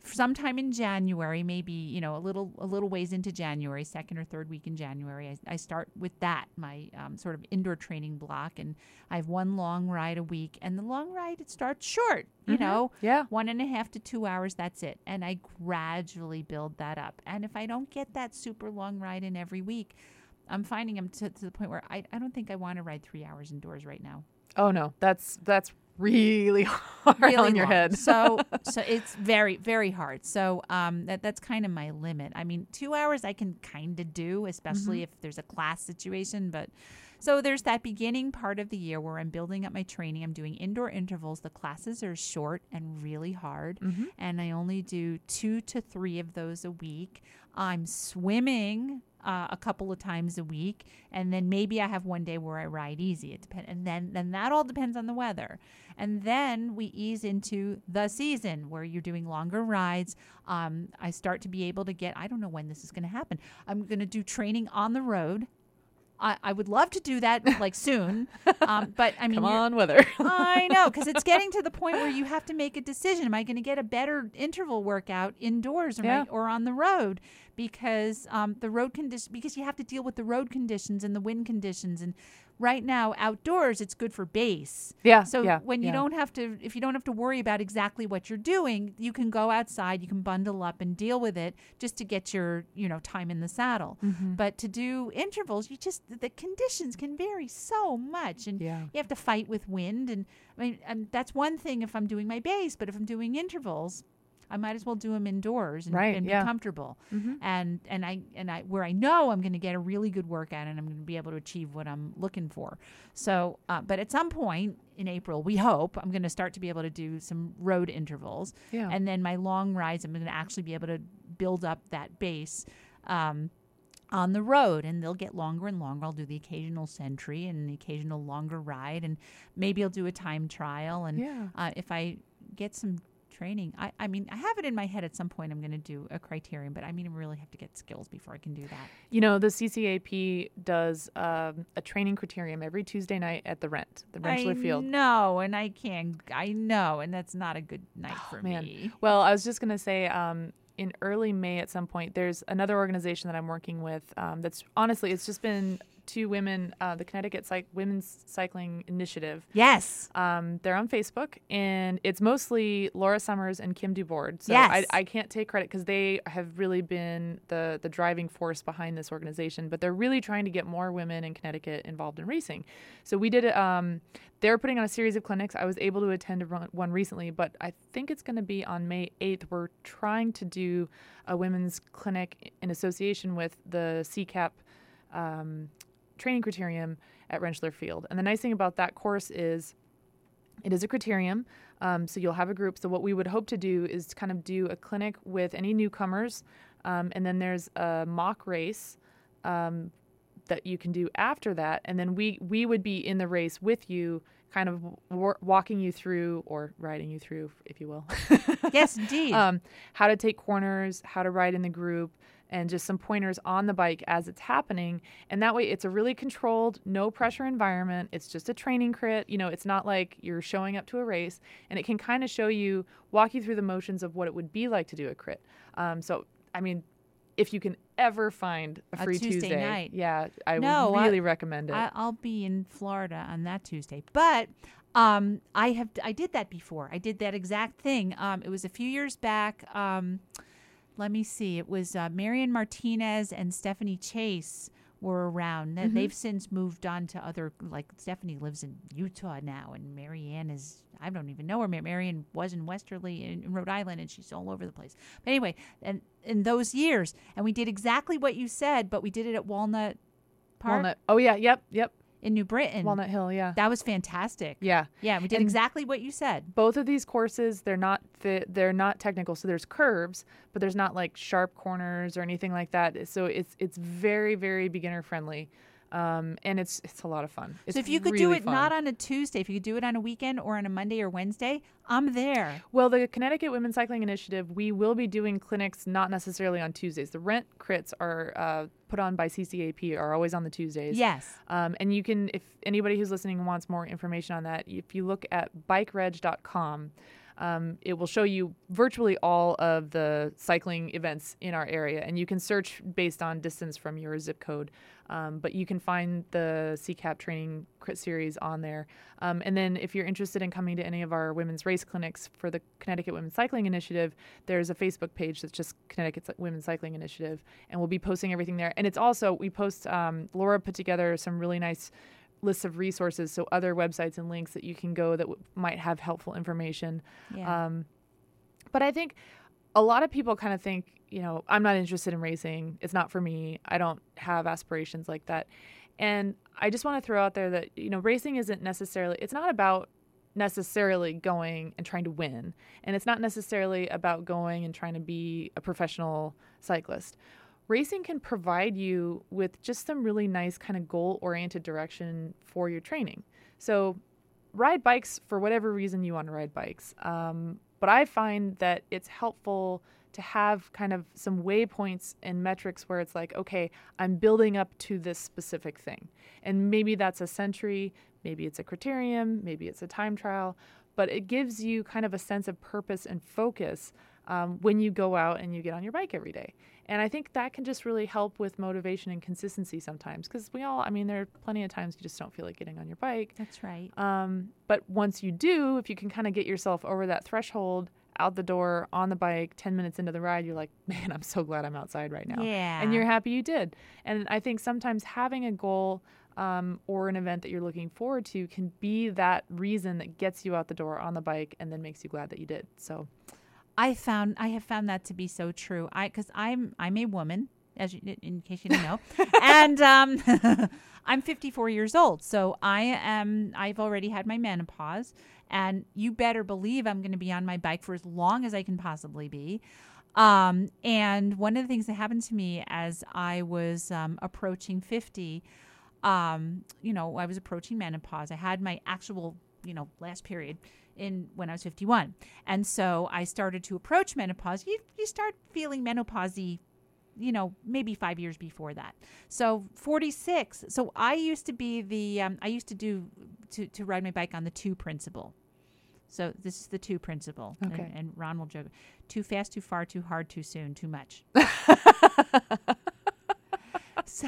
Speaker 1: sometime in January, maybe, you know, a little a little ways into January, second or third week in January, I, I start with that, my um, sort of indoor training block. And I have one long ride a week. And the long ride, it starts short, you
Speaker 2: Mm-hmm.
Speaker 1: know,
Speaker 2: Yeah.
Speaker 1: one and a half to two hours, that's it. And I gradually build that up. And if I don't get that super long ride in every week, I'm finding I'm to, to the point where I, I don't think I want to ride three hours indoors right now.
Speaker 2: Oh no, that's that's really hard
Speaker 1: Really
Speaker 2: on your
Speaker 1: long.
Speaker 2: head.
Speaker 1: so so it's very, very hard. So um that that's kind of my limit. I mean, two hours I can kind of do, especially
Speaker 2: Mhm.
Speaker 1: if there's a class situation. But so there's that beginning part of the year where I'm building up my training. I'm doing indoor intervals. The classes are short and really hard.
Speaker 2: Mhm.
Speaker 1: And I only do two to three of those a week. I'm swimming uh, a couple of times a week, and then maybe I have one day where I ride easy. It depends, and then then that all depends on the weather. And then we ease into the season where you're doing longer rides. Um, I start to be able to get. I don't know when this is going to happen. I'm going to do training on the road. I, I would love to do that like soon, um, but I mean,
Speaker 2: Come
Speaker 1: you're-
Speaker 2: on, weather.
Speaker 1: I know, because it's getting to the point where you have to make a decision. Am I going to get a better interval workout indoors or,
Speaker 2: Yeah.
Speaker 1: my, or on the road? Because um, the road condition, because you have to deal with the road conditions and the wind conditions. And right now, outdoors, it's good for base.
Speaker 2: Yeah.
Speaker 1: So
Speaker 2: yeah,
Speaker 1: when you
Speaker 2: yeah.
Speaker 1: don't have to, if you don't have to worry about exactly what you're doing, you can go outside, you can bundle up and deal with it just to get your, you know, time in the saddle.
Speaker 2: Mhm.
Speaker 1: But to do intervals, you just, the conditions can vary so much. And
Speaker 2: Yeah.
Speaker 1: you have to fight with wind. And I mean, and that's one thing if I'm doing my base, but if I'm doing intervals, I might as well do them indoors and,
Speaker 2: Right,
Speaker 1: and
Speaker 2: yeah.
Speaker 1: be comfortable.
Speaker 2: Mhm.
Speaker 1: And and I and I where I know I'm going to get a really good workout and I'm going to be able to achieve what I'm looking for. So, uh, but at some point in April, we hope I'm going to start to be able to do some road intervals,
Speaker 2: Yeah.
Speaker 1: and then my long rides, I'm going to actually be able to build up that base. Um, on the road, and they'll get longer and longer. I'll do the occasional century and the occasional longer ride, and maybe I'll do a time trial. And
Speaker 2: Yeah.
Speaker 1: uh, if I get some training, I, I mean, I have it in my head at some point I'm going to do a criterium, but I mean, I really have to get skills before I can do that.
Speaker 2: You know, the C C A P does um, a training criterium every Tuesday night at the Rent, the Rentschler
Speaker 1: I
Speaker 2: Field.
Speaker 1: know, and I can, I know, and that's not a good night for
Speaker 2: man.
Speaker 1: me.
Speaker 2: Well, I was just going to say, um, in early May at some point, there's another organization that I'm working with um, that's honestly, it's just been two women, uh, the Connecticut Cy- Women's Cycling Initiative.
Speaker 1: Yes.
Speaker 2: Um, they're on Facebook, and it's mostly Laura Summers and Kim Dubord. So
Speaker 1: Yes.
Speaker 2: I, I can't take credit because they have really been the, the driving force behind this organization, but they're really trying to get more women in Connecticut involved in racing. So we did, um, they're putting on a series of clinics. I was able to attend a run- one recently, but I think it's going to be on May eighth. We're trying to do a women's clinic in association with the C CAP um, training criterium at Rentschler Field. And the nice thing about that course is it is a criterium, um, so you'll have a group. So what we would hope to do is kind of do a clinic with any newcomers, um, and then there's a mock race um, that you can do after that, and then we we would be in the race with you, kind of w- walking you through, or riding you through, if you will.
Speaker 1: Yes, indeed.
Speaker 2: um, how to take corners, how to ride in the group, and just some pointers on the bike as it's happening. And that way it's a really controlled, no pressure environment. It's just a training crit. You know, it's not like you're showing up to a race, and it can kind of show you, walk you through the motions of what it would be like to do a crit. Um, so, I mean, if you can ever find a
Speaker 1: A
Speaker 2: free
Speaker 1: Tuesday
Speaker 2: Tuesday,
Speaker 1: night.
Speaker 2: yeah, I
Speaker 1: No,
Speaker 2: would
Speaker 1: I-
Speaker 2: really recommend it.
Speaker 1: I, I'll be in Florida on that Tuesday, but um, I have I did that before. I did that exact thing. Um, it was a few years back. Um, let me see. It was uh, Marian Martinez and Stephanie Chase were around. They- They've since moved on to other. Like Stephanie lives in Utah now, and Marianne is. I don't even know where Mar- Marian was in Westerly in, in Rhode Island, and she's all over the place. But anyway, and in those years, and we did exactly what you said, but we did it at Walnut Park
Speaker 2: Walnut. Oh, yeah, yep, yep.
Speaker 1: in New Britain.
Speaker 2: Walnut Hill, yeah.
Speaker 1: That was fantastic.
Speaker 2: Yeah.
Speaker 1: Yeah, we did
Speaker 2: And-
Speaker 1: exactly what you said.
Speaker 2: Both of these courses, they're not fit, they're not technical. So there's curves, but there's not like sharp corners or anything like that. So it's it's very very beginner friendly, um, and it's it's a lot of fun. It's
Speaker 1: So if you could do
Speaker 2: really
Speaker 1: it
Speaker 2: fun.
Speaker 1: not on a Tuesday, if you could do it on a weekend or on a Monday or Wednesday, I'm there.
Speaker 2: Well, the Connecticut Women's Cycling Initiative, we will be doing clinics not necessarily on Tuesdays. The rent crits are uh, put on by C C A P, are always on the Tuesdays.
Speaker 1: Yes.
Speaker 2: Um, and you can, if anybody who's listening wants more information on that, if you look at bike reg dot com, Um, it will show you virtually all of the cycling events in our area, and you can search based on distance from your zip code. Um, but you can find the C CAP training series on there. Um, and then if you're interested in coming to any of our women's race clinics for the Connecticut Women's Cycling Initiative, there's a Facebook page that's just Connecticut Women's Cycling Initiative, and we'll be posting everything there. And it's also, we post, um, Laura put together some really nice lists of resources, so other websites and links that you can go that w- might have helpful information.
Speaker 1: Yeah.
Speaker 2: Um, but I think a lot of people kind of think, you know, I'm not interested in racing. It's not for me. I don't have aspirations like that. And I just want to throw out there that, you know, racing isn't necessarily, it's not about necessarily going and trying to win. And it's not necessarily about going and trying to be a professional cyclist. Racing can provide you with just some really nice kind of goal-oriented direction for your training. So ride bikes for whatever reason you want to ride bikes. Um, but I find that it's helpful to have kind of some waypoints and metrics where it's like, okay, I'm building up to this specific thing. And maybe that's a century, maybe it's a criterium, maybe it's a time trial, but it gives you kind of a sense of purpose and focus um, when you go out and you get on your bike every day. And I think that can just really help with motivation and consistency sometimes, because we all, I mean, there are plenty of times you just don't feel like getting on your bike.
Speaker 1: That's right.
Speaker 2: Um, but once you do, if you can kind of get yourself over that threshold, out the door, on the bike, ten minutes into the ride, you're like, man, I'm so glad I'm outside right now.
Speaker 1: Yeah.
Speaker 2: And you're happy you did. And I think sometimes having a goal um, or an event that you're looking forward to can be that reason that gets you out the door on the bike and then makes you glad that you did. So
Speaker 1: I found I have found that to be so true. I because I'm I'm a woman, as you, in case you didn't know, and um, I'm fifty-four years old. So I am I've already had my menopause, and you better believe I'm going to be on my bike for as long as I can possibly be. Um, and one of the things that happened to me as I was um, approaching fifty, um, you know, I was approaching menopause. I had my actual, you know, last period in when I was fifty-one. And so I started to approach menopause. You you start feeling menopause-y, you know, maybe five years before that. So forty-six. So I used to be the, um, I used to do, to, to ride my bike on the two principle. So this is the two principle.
Speaker 2: Okay.
Speaker 1: And, and Ron will joke, too fast, too far, too hard, too soon, too much. So...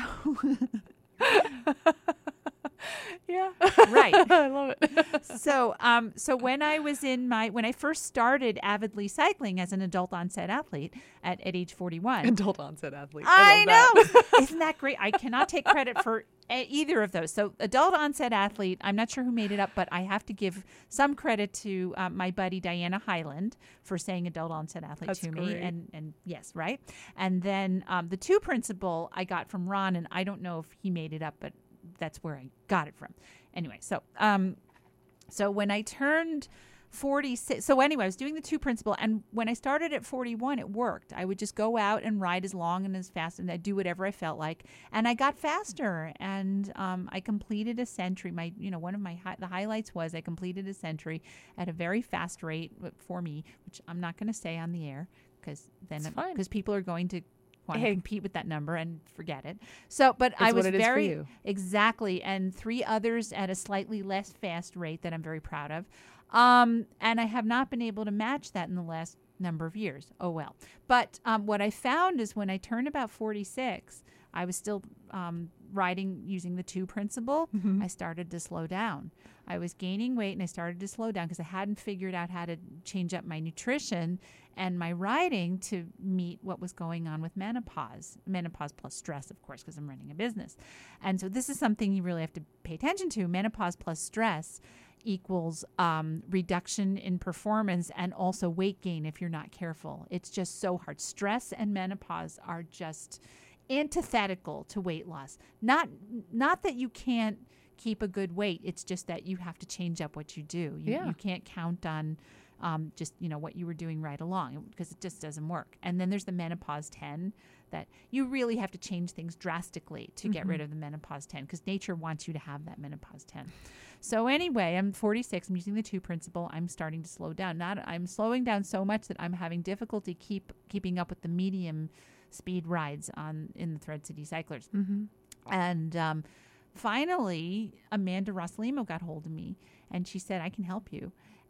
Speaker 2: Yeah.
Speaker 1: Right.
Speaker 2: I love it.
Speaker 1: So, um, so when I was in my, when I first started avidly cycling as an adult onset athlete at, at age forty-one.
Speaker 2: Adult onset athlete.
Speaker 1: I,
Speaker 2: I love
Speaker 1: know.
Speaker 2: that.
Speaker 1: Isn't that great? I cannot take credit for a- either of those. So adult onset athlete, I'm not sure who made it up, but I have to give some credit to um, my buddy Diana Highland for saying adult onset athlete
Speaker 2: That's
Speaker 1: to
Speaker 2: great.
Speaker 1: me. And, and yes, right. And then um, the two principle I got from Ron, and I don't know if he made it up, but that's where I got it from. Anyway, so um, so when I turned forty-six, so anyway, I was doing the two principle, and when I started at forty-one, it worked. I would just go out and ride as long and as fast, and I'd do whatever I felt like, and I got faster, and um, I completed a century. My, you know, one of my hi- the highlights was I completed a century at a very fast rate for me, which I'm not going to say on the air because then because people are going to want
Speaker 2: Hey.
Speaker 1: to compete with that number and forget it. So, but
Speaker 2: It's
Speaker 1: I was
Speaker 2: what it is for
Speaker 1: very
Speaker 2: you.
Speaker 1: exactly, and three others at a slightly less fast rate that I'm very proud of. Um, and I have not been able to match that in the last number of years. Oh well. But um, what I found is when I turned about forty-six, I was still um, riding using the two principle.
Speaker 2: Mhm.
Speaker 1: I started to slow down. I was gaining weight and I started to slow down because I hadn't figured out how to change up my nutrition and my riding to meet what was going on with menopause. Menopause plus stress, of course, because I'm running a business. And so this is something you really have to pay attention to. Menopause plus stress equals um, reduction in performance and also weight gain if you're not careful. It's just so hard. Stress and menopause are just antithetical to weight loss. Not not that you can't keep a good weight. It's just that you have to change up what you do. You,
Speaker 2: Yeah.
Speaker 1: you can't count on um, just, you know, what you were doing right along because it just doesn't work. And then there's the menopause ten that you really have to change things drastically to get
Speaker 2: Mhm.
Speaker 1: rid of the menopause ten because nature wants you to have that menopause ten. So anyway, I'm forty-six. I'm using the two principle. I'm starting to slow down. Not I'm slowing down so much that I'm having difficulty keep keeping up with the medium speed rides on in the Thread City Cyclers.
Speaker 2: Mm-hmm.
Speaker 1: And um, finally, Amanda Rosalimo got hold of me, and she said, I can help you.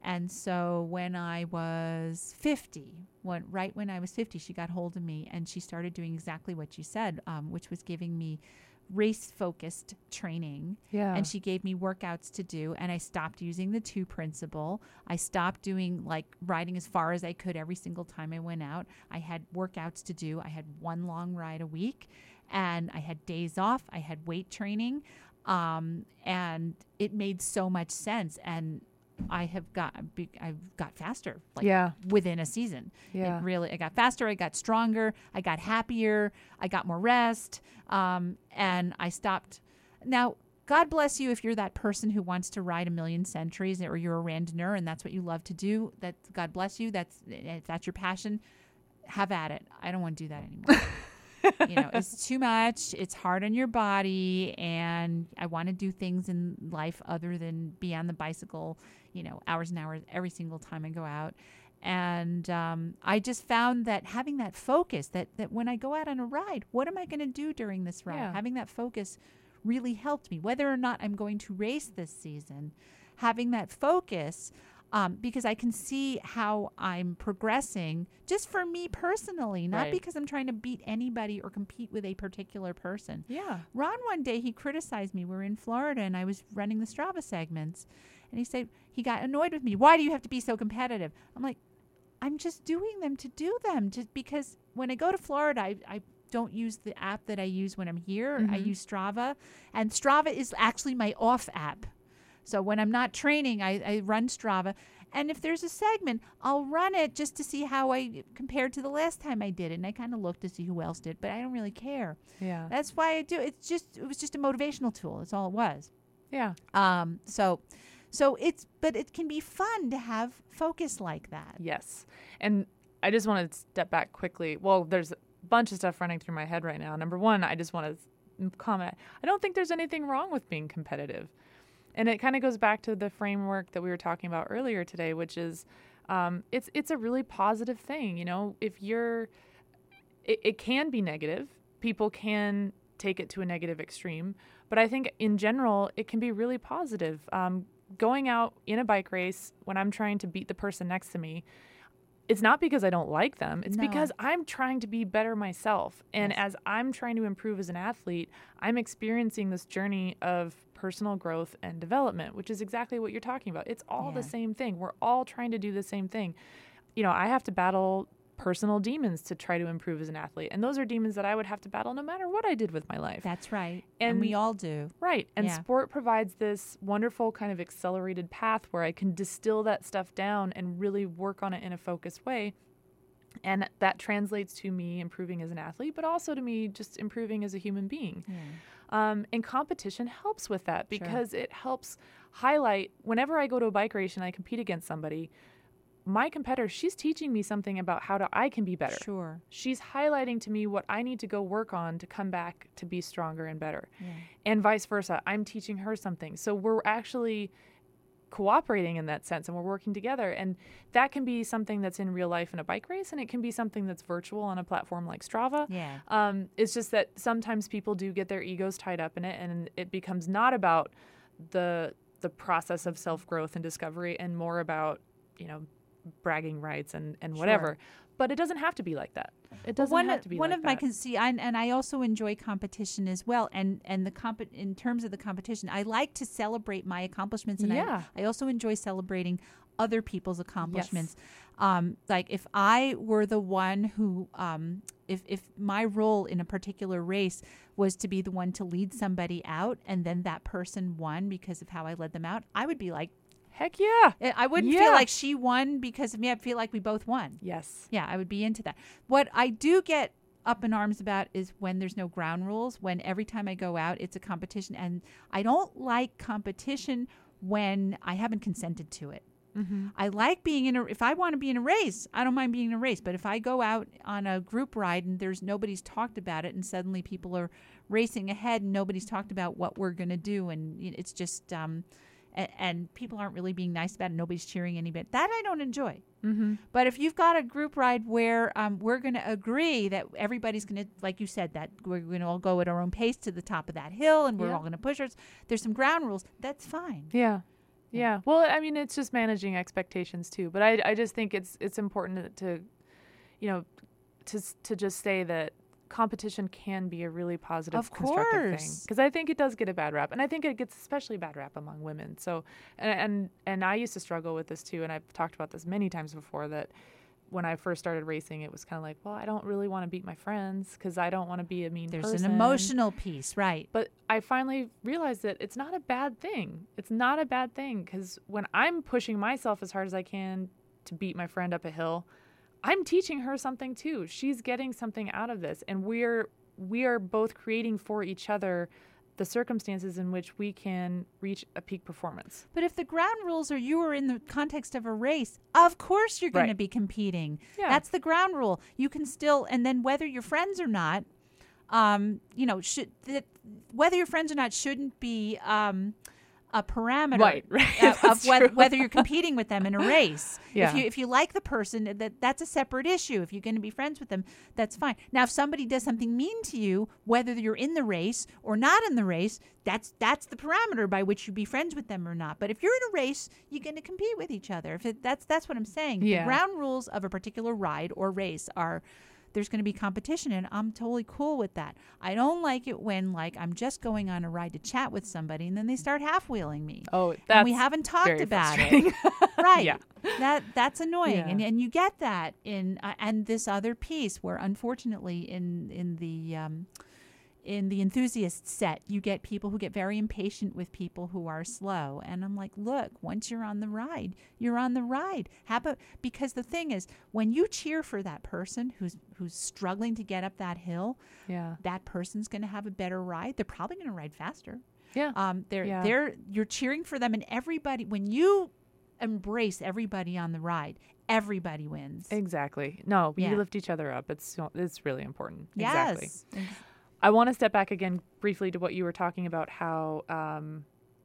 Speaker 1: and so when I was fifty, when, right when I was fifty, she got hold of me and she started doing exactly what you said, um, which was giving me race-focused training.
Speaker 2: Yeah.
Speaker 1: And she gave me workouts to do, and I stopped using the two principle. I stopped doing like riding as far as I could every single time I went out. I had workouts to do. I had one long ride a week, and I had days off. I had weight training, um, and it made so much sense. And I have got, I've got faster, like
Speaker 2: Yeah.
Speaker 1: within a season.
Speaker 2: Yeah.
Speaker 1: It really, I got faster, I got stronger, I got happier, I got more rest, um, and I stopped. Now, God bless you if you're that person who wants to ride a million centuries, or you're a randonneur and that's what you love to do. That God bless you. That's if that's your passion, have at it. I don't want to do that anymore. You know, it's too much. It's hard on your body, and I want to do things in life other than be on the bicycle, you know, hours and hours every single time I go out. And um, I just found that having that focus, that, that when I go out on a ride, what am I going to do during this ride?
Speaker 2: Yeah.
Speaker 1: Having that focus really helped me. Whether or not I'm going to race this season, having that focus, um, because I can see how I'm progressing just for me personally, not
Speaker 2: Right.
Speaker 1: because I'm trying to beat anybody or compete with a particular person.
Speaker 2: Yeah.
Speaker 1: Ron, one day, he criticized me. We were in Florida, and I was running the Strava segments. And he said, he got annoyed with me. Why do you have to be so competitive? I'm like, I'm just doing them to do them. Just because when I go to Florida, I, I don't use the app that I use when I'm here.
Speaker 2: Mhm.
Speaker 1: I use Strava. And Strava is actually my off app. So when I'm not training, I, I run Strava. And if there's a segment, I'll run it just to see how I compared to the last time I did it. And I kind of look to see who else did, but I don't really care.
Speaker 2: Yeah.
Speaker 1: That's why I do. It's just, it was just a motivational tool. That's all it was.
Speaker 2: Yeah.
Speaker 1: Um, so, so it's, but it can be fun to have focus like that.
Speaker 2: Yes. And I just want to step back quickly. Well, there's a bunch of stuff running through my head right now. Number one, I just want to comment. I don't think there's anything wrong with being competitive. And it kind of goes back to the framework that we were talking about earlier today, which is um, it's it's a really positive thing. You know, if you're, it, it can be negative. People can take it to a negative extreme. But I think in general, it can be really positive. Um, going out in a bike race when I'm trying to beat the person next to me, it's not because I don't like them. It's
Speaker 1: No.
Speaker 2: because I'm trying to be better myself. And
Speaker 1: Yes.
Speaker 2: as I'm trying to improve as an athlete, I'm experiencing this journey of personal growth and development, which is exactly what you're talking about. It's all
Speaker 1: Yeah.
Speaker 2: the same thing. We're all trying to do the same thing. You know, I have to battle personal demons to try to improve as an athlete. And those are demons that I would have to battle no matter what I did with my life.
Speaker 1: That's right. And,
Speaker 2: And-
Speaker 1: we all do.
Speaker 2: Right. And
Speaker 1: Yeah.
Speaker 2: sport provides this wonderful kind of accelerated path where I can distill that stuff down and really work on it in a focused way. And that translates to me improving as an athlete, but also to me just improving as a human being.
Speaker 1: Yeah.
Speaker 2: Um, and competition helps with that
Speaker 1: Sure.
Speaker 2: because it helps highlight whenever I go to a bike race and I compete against somebody, my competitor, she's teaching me something about how to, I can be better.
Speaker 1: Sure.
Speaker 2: She's highlighting to me what I need to go work on to come back to be stronger and better.
Speaker 1: Yeah.
Speaker 2: And vice versa. I'm teaching her something. So we're actually cooperating in that sense and we're working together. And that can be something that's in real life in a bike race, and it can be something that's virtual on a platform like Strava.
Speaker 1: Yeah.
Speaker 2: Um, it's just that sometimes people do get their egos tied up in it, and it becomes not about the the process of self-growth and discovery and more about, you know, bragging rights and, and whatever.
Speaker 1: Sure.
Speaker 2: But it doesn't have to be like that. It doesn't
Speaker 1: one
Speaker 2: have
Speaker 1: of,
Speaker 2: to be
Speaker 1: one
Speaker 2: like
Speaker 1: of my
Speaker 2: that.
Speaker 1: con- see, I, and I also enjoy competition as well. And and the comp in terms of the competition, I like to celebrate my accomplishments, and
Speaker 2: Yeah.
Speaker 1: I I also enjoy celebrating other people's accomplishments. Um, like if I were the one who, um, if if my role in a particular race was to be the one to lead somebody out, and then that person won because of how I led them out, I would be like,
Speaker 2: Heck yeah.
Speaker 1: I I wouldn't
Speaker 2: Yeah.
Speaker 1: feel like she won because of me. I'd feel like we both won.
Speaker 2: Yes.
Speaker 1: Yeah, I would be into that. What I do get up in arms about is when there's no ground rules, when every time I go out, it's a competition. And I don't like competition when I haven't consented to it.
Speaker 2: Mm-hmm.
Speaker 1: I like being in a, if I want to be in a race, I don't mind being in a race. But if I go out on a group ride and there's nobody's talked about it and suddenly people are racing ahead and nobody's talked about what we're going to do, and it's just, um, and, and people aren't really being nice about it, nobody's cheering anybody, that I don't enjoy.
Speaker 2: Mm-hmm.
Speaker 1: But if you've got a group ride where um, we're going to agree that everybody's going to, like you said, that we're going to all go at our own pace to the top of that hill and we're
Speaker 2: Yeah.
Speaker 1: all going to push us, there's some ground rules, that's fine.
Speaker 2: Yeah. Yeah. Well, I mean, it's just managing expectations too. But I, I just think it's it's important to, you know, to to just say that competition can be a really positive,
Speaker 1: Of
Speaker 2: constructive thing.
Speaker 1: course.
Speaker 2: Because I think it does get a bad rap, and I think it gets especially bad rap among women. So, and, and and I used to struggle with this too, and I've talked about this many times before. That when I first started racing, it was kind of like, well, I don't really want to beat my friends because I don't want to be a mean
Speaker 1: There's
Speaker 2: person.
Speaker 1: an emotional piece, right?
Speaker 2: But I finally realized that it's not a bad thing. It's not a bad thing because when I'm pushing myself as hard as I can to beat my friend up a hill, I'm teaching her something too. She's getting something out of this, and we're we are both creating for each other the circumstances in which we can reach a peak performance.
Speaker 1: But if the ground rules are you are in the context of a race, of course you're going to
Speaker 2: Right.
Speaker 1: be competing.
Speaker 2: Yeah.
Speaker 1: That's the ground rule. You can still, and then whether you're friends or not, um, you know, should that whether you're friends or not shouldn't be um, a parameter
Speaker 2: Right, right.
Speaker 1: uh, of
Speaker 2: That's
Speaker 1: whether,
Speaker 2: true.
Speaker 1: whether you're competing with them in a race.
Speaker 2: Yeah.
Speaker 1: If you if you like the person, that that's a separate issue. If you're going to be friends with them, that's fine. Now, if somebody does something mean to you, whether you're in the race or not in the race, that's that's the parameter by which you be friends with them or not. But if you're in a race, you're going to compete with each other. If it, that's that's what I'm saying.
Speaker 2: Yeah.
Speaker 1: The ground rules of a particular ride or race are there's going to be competition, and I'm totally cool with that. I don't like it when, like, I'm just going on a ride to chat with somebody, and then they start half-wheeling me.
Speaker 2: Oh,
Speaker 1: and
Speaker 2: that's
Speaker 1: we haven't talked
Speaker 2: very
Speaker 1: about it.
Speaker 2: frustrating.
Speaker 1: Right.
Speaker 2: Yeah.
Speaker 1: That that's annoying,
Speaker 2: Yeah.
Speaker 1: and and you get that in uh, and this other piece where unfortunately in in the um, in the enthusiast set you get people who get very impatient with people who are slow, and I'm like, look, once you're on the ride, you're on the ride. How about, because the thing is, when you cheer for that person who's who's struggling to get up that hill,
Speaker 2: Yeah.
Speaker 1: that person's going to have a better ride. They're probably going to ride faster.
Speaker 2: Yeah.
Speaker 1: Um, they're
Speaker 2: Yeah.
Speaker 1: they're you're cheering for them, and everybody, when you embrace everybody on the ride, everybody wins.
Speaker 2: Exactly. No, we
Speaker 1: Yeah.
Speaker 2: lift each other up. It's so- it's really important.
Speaker 1: Yes.
Speaker 2: Exactly.
Speaker 1: Ex-
Speaker 2: I want to step back again briefly to what you were talking about, how um,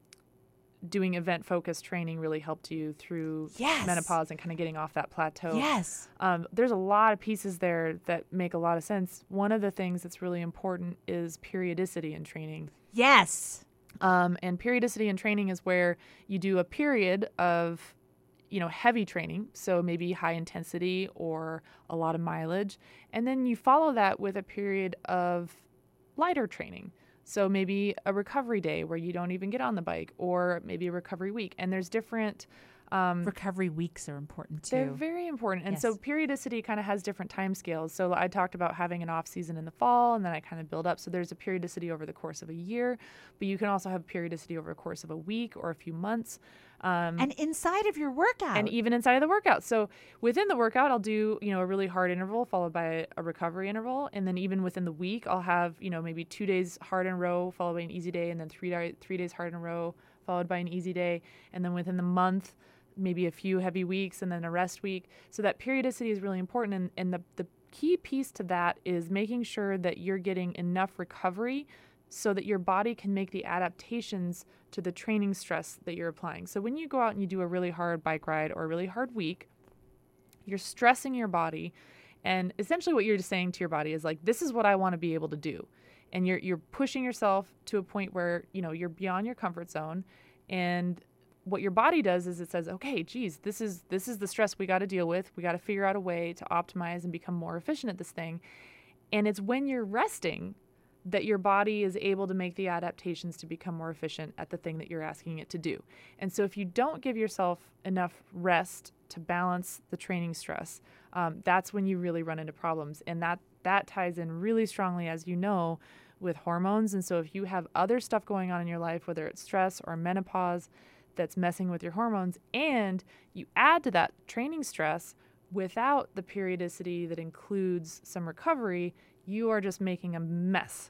Speaker 2: doing event-focused training really helped you through
Speaker 1: Yes.
Speaker 2: menopause and kind of getting off that plateau.
Speaker 1: Yes.
Speaker 2: Um, there's a lot of pieces there that make a lot of sense. One of the things that's really important is periodicity in training.
Speaker 1: Yes.
Speaker 2: Um, and periodicity in training is where you do a period of, you know, heavy training, so maybe high intensity or a lot of mileage, and then you follow that with a period of lighter training. So maybe a recovery day where you don't even get on the bike, or maybe a recovery week. And there's different um,
Speaker 1: Recovery weeks are important too.
Speaker 2: they're very important. And so
Speaker 1: Yes.
Speaker 2: periodicity kind of has different time scales. So I talked about having an off season in the fall, and then I kind of build up. So there's a periodicity over the course of a year, but you can also have periodicity over the course of a week or a few months. Um,
Speaker 1: and inside of your workout.
Speaker 2: and even inside of the workout. So within the workout, I'll do, you know, a really hard interval followed by a recovery interval. And then even within the week, I'll have, you know, maybe two days hard in a row followed by an easy day, and then three, di- three days hard in a row followed by an easy day. And then within the month, maybe a few heavy weeks and then a rest week. So that periodicity is really important. And, and the, the key piece to that is making sure that you're getting enough recovery so that your body can make the adaptations to the training stress that you're applying. So when you go out and you do a really hard bike ride or a really hard week, you're stressing your body. And essentially what you're just saying to your body is like, this is what I want to be able to do. And you're you're pushing yourself to a point where, you know, you're beyond your comfort zone. And what your body does is it says, okay, geez, this is this is the stress we got to deal with. We got to figure out a way to optimize and become more efficient at this thing. And it's when you're resting that your body is able to make the adaptations to become more efficient at the thing that you're asking it to do. And so if you don't give yourself enough rest to balance the training stress, um, that's when you really run into problems. And that, that ties in really strongly, as you know, with hormones. And so if you have other stuff going on in your life, whether it's stress or menopause that's messing with your hormones, and you add to that training stress without the periodicity that includes some recovery, you are just making a mess.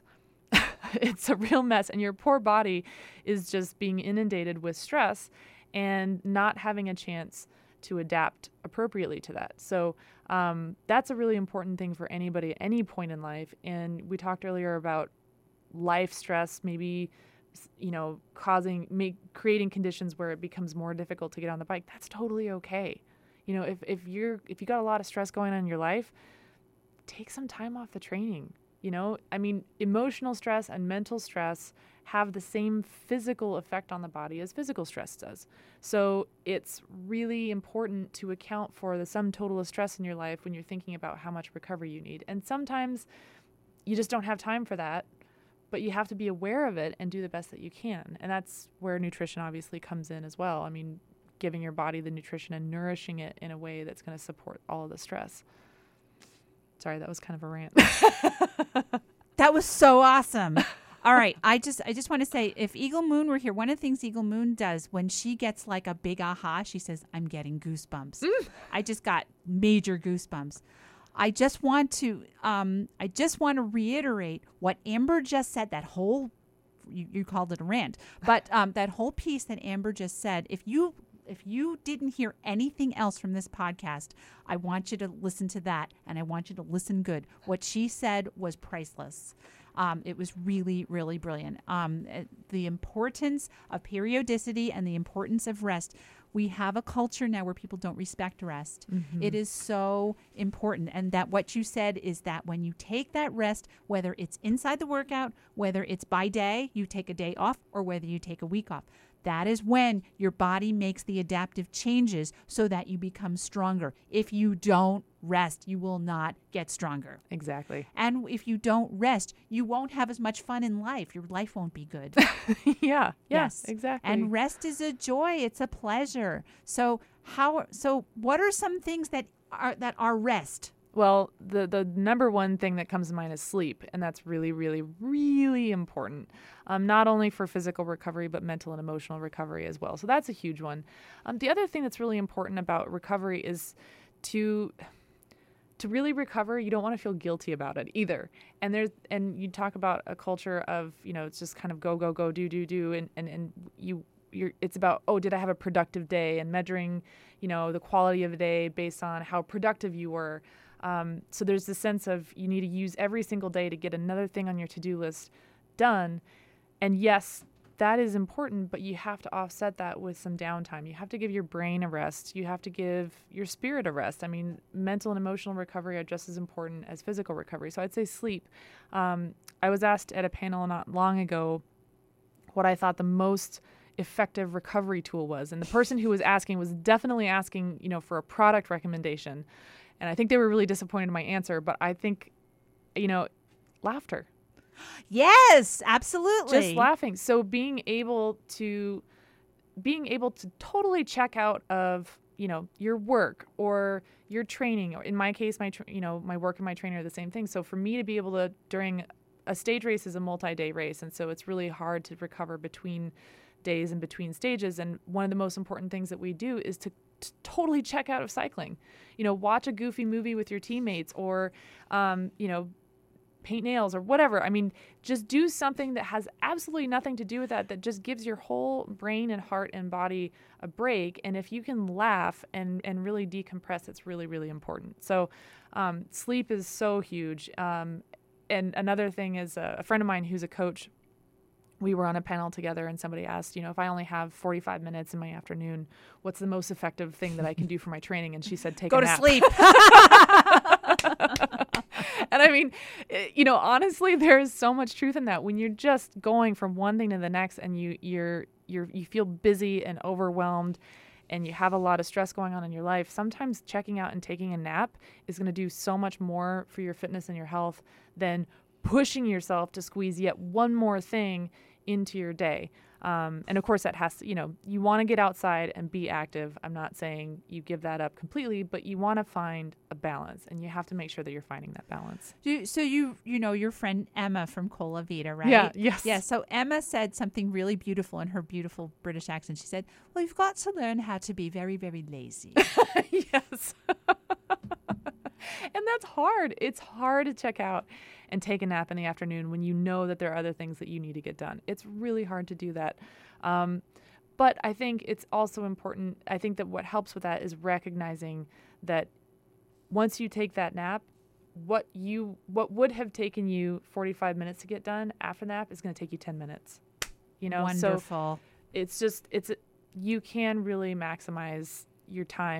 Speaker 2: It's a real mess, and your poor body is just being inundated with stress and not having a chance to adapt appropriately to that. So um, that's a really important thing for anybody at any point in life. And we talked earlier about life stress, maybe, you know, causing, make, creating conditions where it becomes more difficult to get on the bike. That's totally okay. You know, if, if you're, if you got a lot of stress going on in your life, take some time off the training. You know, I mean, emotional stress and mental stress have the same physical effect on the body as physical stress does. So it's really important to account for the sum total of stress in your life when you're thinking about how much recovery you need. And sometimes you just don't have time for that, but you have to be aware of it and do the best that you can. And that's where nutrition obviously comes in as well. I mean, giving your body the nutrition and nourishing it in a way that's going to support all of the stress. Sorry, that was kind of a rant.
Speaker 1: That was so awesome. All right. I just I just want to say, if Eagle Moon were here, one of the things Eagle Moon does when she gets like a big aha, she says, I'm getting goosebumps. Mm. I just got major goosebumps. I just want to um, I just want to reiterate what Amber just said, that whole, you, you called it a rant, but um, that whole piece that Amber just said, if you if you didn't hear anything else from this podcast, I want you to listen to that, and I want you to listen good. What she said was priceless. Um, it was really, really brilliant. Um, the importance of periodicity and the importance of rest. We have a culture now where people don't respect rest. Mm-hmm. It is so important. And that what you said is that when you take that rest, whether it's inside the workout, whether it's by day, you take a day off, or whether you take a week off, that is when your body makes the adaptive changes so that you become stronger. If you don't rest, you will not get stronger.
Speaker 2: Exactly.
Speaker 1: And if you don't rest, you won't have as much fun in life. Your life won't be good.
Speaker 2: yeah.
Speaker 1: Yes.
Speaker 2: Exactly.
Speaker 1: And rest is a joy. It's a pleasure. So how? So what are some things that are that are rest?
Speaker 2: Well, the, the number one thing that comes to mind is sleep, and that's really, really, really important, um, not only for physical recovery, but mental and emotional recovery as well. So that's a huge one. Um, the other thing that's really important about recovery is to to really recover, you don't want to feel guilty about it either. And there's and you talk about a culture of, you know, it's just kind of go, go, go, do, do, do, and, and, and you You're, it's about, oh, did I have a productive day, and measuring, you know, the quality of the day based on how productive you were. Um, so there's this sense of you need to use every single day to get another thing on your to-do list done. And yes, that is important, but you have to offset that with some downtime. You have to give your brain a rest. You have to give your spirit a rest. I mean, mental and emotional recovery are just as important as physical recovery. So I'd say sleep. Um, I was asked at a panel not long ago what I thought the most effective recovery tool was. And the person who was asking was definitely asking, you know, for a product recommendation. And I think they were really disappointed in my answer, but I think, you know, laughter.
Speaker 1: Yes, absolutely.
Speaker 2: Just laughing. So being able to, being able to totally check out of, you know, your work or your training, or in my case, my, tra- you know, my work and my training are the same thing. So for me to be able to, during a stage race is a multi-day race. And so it's really hard to recover between days and between stages. And one of the most important things that we do is to, to totally check out of cycling. You know, watch a goofy movie with your teammates, or, um, you know, paint nails or whatever. I mean, just do something that has absolutely nothing to do with that, that just gives your whole brain and heart and body a break. And if you can laugh and, and really decompress, it's really, really important. So um, sleep is so huge. Um, and another thing is uh, a friend of mine who's a coach, we were on a panel together, and somebody asked, you know, if I only have forty-five minutes in my afternoon, what's the most effective thing that I can do for my training? And she said, take
Speaker 1: Go
Speaker 2: a
Speaker 1: to
Speaker 2: nap.
Speaker 1: sleep.
Speaker 2: And I mean, you know, honestly, there's so much truth in that. When you're just going from one thing to the next, and you you're you're you feel busy and overwhelmed, and you have a lot of stress going on in your life, sometimes checking out and taking a nap is going to do so much more for your fitness and your health than pushing yourself to squeeze yet one more thing into your day. Um, and of course that has to, you know, you want to get outside and be active. I'm not saying you give that up completely, but you want to find a balance, and you have to make sure that you're finding that balance.
Speaker 1: Do, so you, you know, your friend Emma from Cola Vita, right?
Speaker 2: Yeah. Yes.
Speaker 1: Yeah. So Emma said something really beautiful in her beautiful British accent. She said, well, you've got to learn how to be very, very lazy.
Speaker 2: Yes. And that's hard. It's hard to check out and take a nap in the afternoon when you know that there are other things that you need to get done. It's really hard to do that. Um, but I think it's also important. I think that what helps with that is recognizing that once you take that nap, what you what would have taken you forty-five minutes to get done after nap is going to take you ten minutes. You know,
Speaker 1: wonderful.
Speaker 2: So it's just it's you can really maximize your time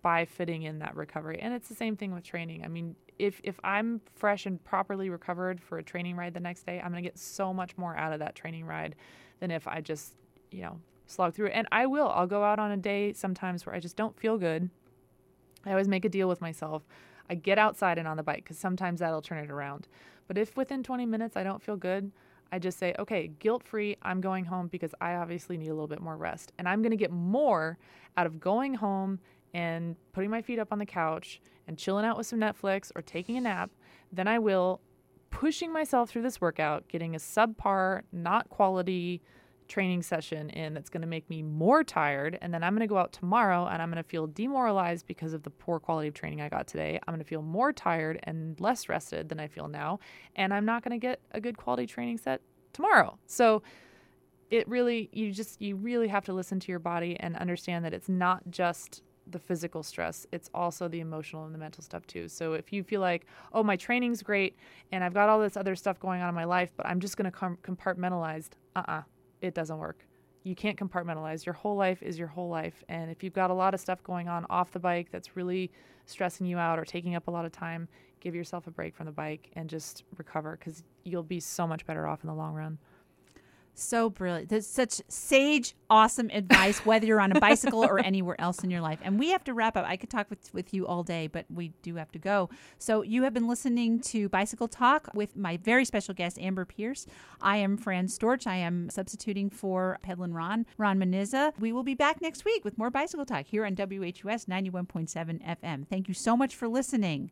Speaker 2: by fitting in that recovery. And it's the same thing with training. I mean, if if I'm fresh and properly recovered for a training ride the next day, I'm going to get so much more out of that training ride than if I just, you know, slog through it. And I will. I'll go out on a day sometimes where I just don't feel good. I always make a deal with myself. I get outside and on the bike because sometimes that'll turn it around. But if within twenty minutes I don't feel good, I just say, okay, guilt-free, I'm going home because I obviously need a little bit more rest. And I'm going to get more out of going home and putting my feet up on the couch and chilling out with some Netflix or taking a nap than I will pushing myself through this workout, getting a subpar, not quality training session in that's going to make me more tired. And then I'm going to go out tomorrow and I'm going to feel demoralized because of the poor quality of training I got today. I'm going to feel more tired and less rested than I feel now. And I'm not going to get a good quality training set tomorrow. So it really, you just, you really have to listen to your body and understand that it's not just the physical stress. It's also the emotional and the mental stuff too. So if you feel like, oh, my training's great and I've got all this other stuff going on in my life, but I'm just going to com- compartmentalize, uh-uh. It doesn't work. You can't compartmentalize. Your whole life is your whole life. And if you've got a lot of stuff going on off the bike that's really stressing you out or taking up a lot of time, give yourself a break from the bike and just recover because you'll be so much better off in the long run.
Speaker 1: So brilliant. That's such sage, awesome advice, whether you're on a bicycle or anywhere else in your life. And we have to wrap up. I could talk with, with you all day, but we do have to go. So you have been listening to Bicycle Talk with my very special guest, Amber Pierce. I am Fran Storch. I am substituting for Pedlin Ron, Ron Meniza. We will be back next week with more Bicycle Talk here on W H U S ninety-one point seven F M. Thank you so much for listening.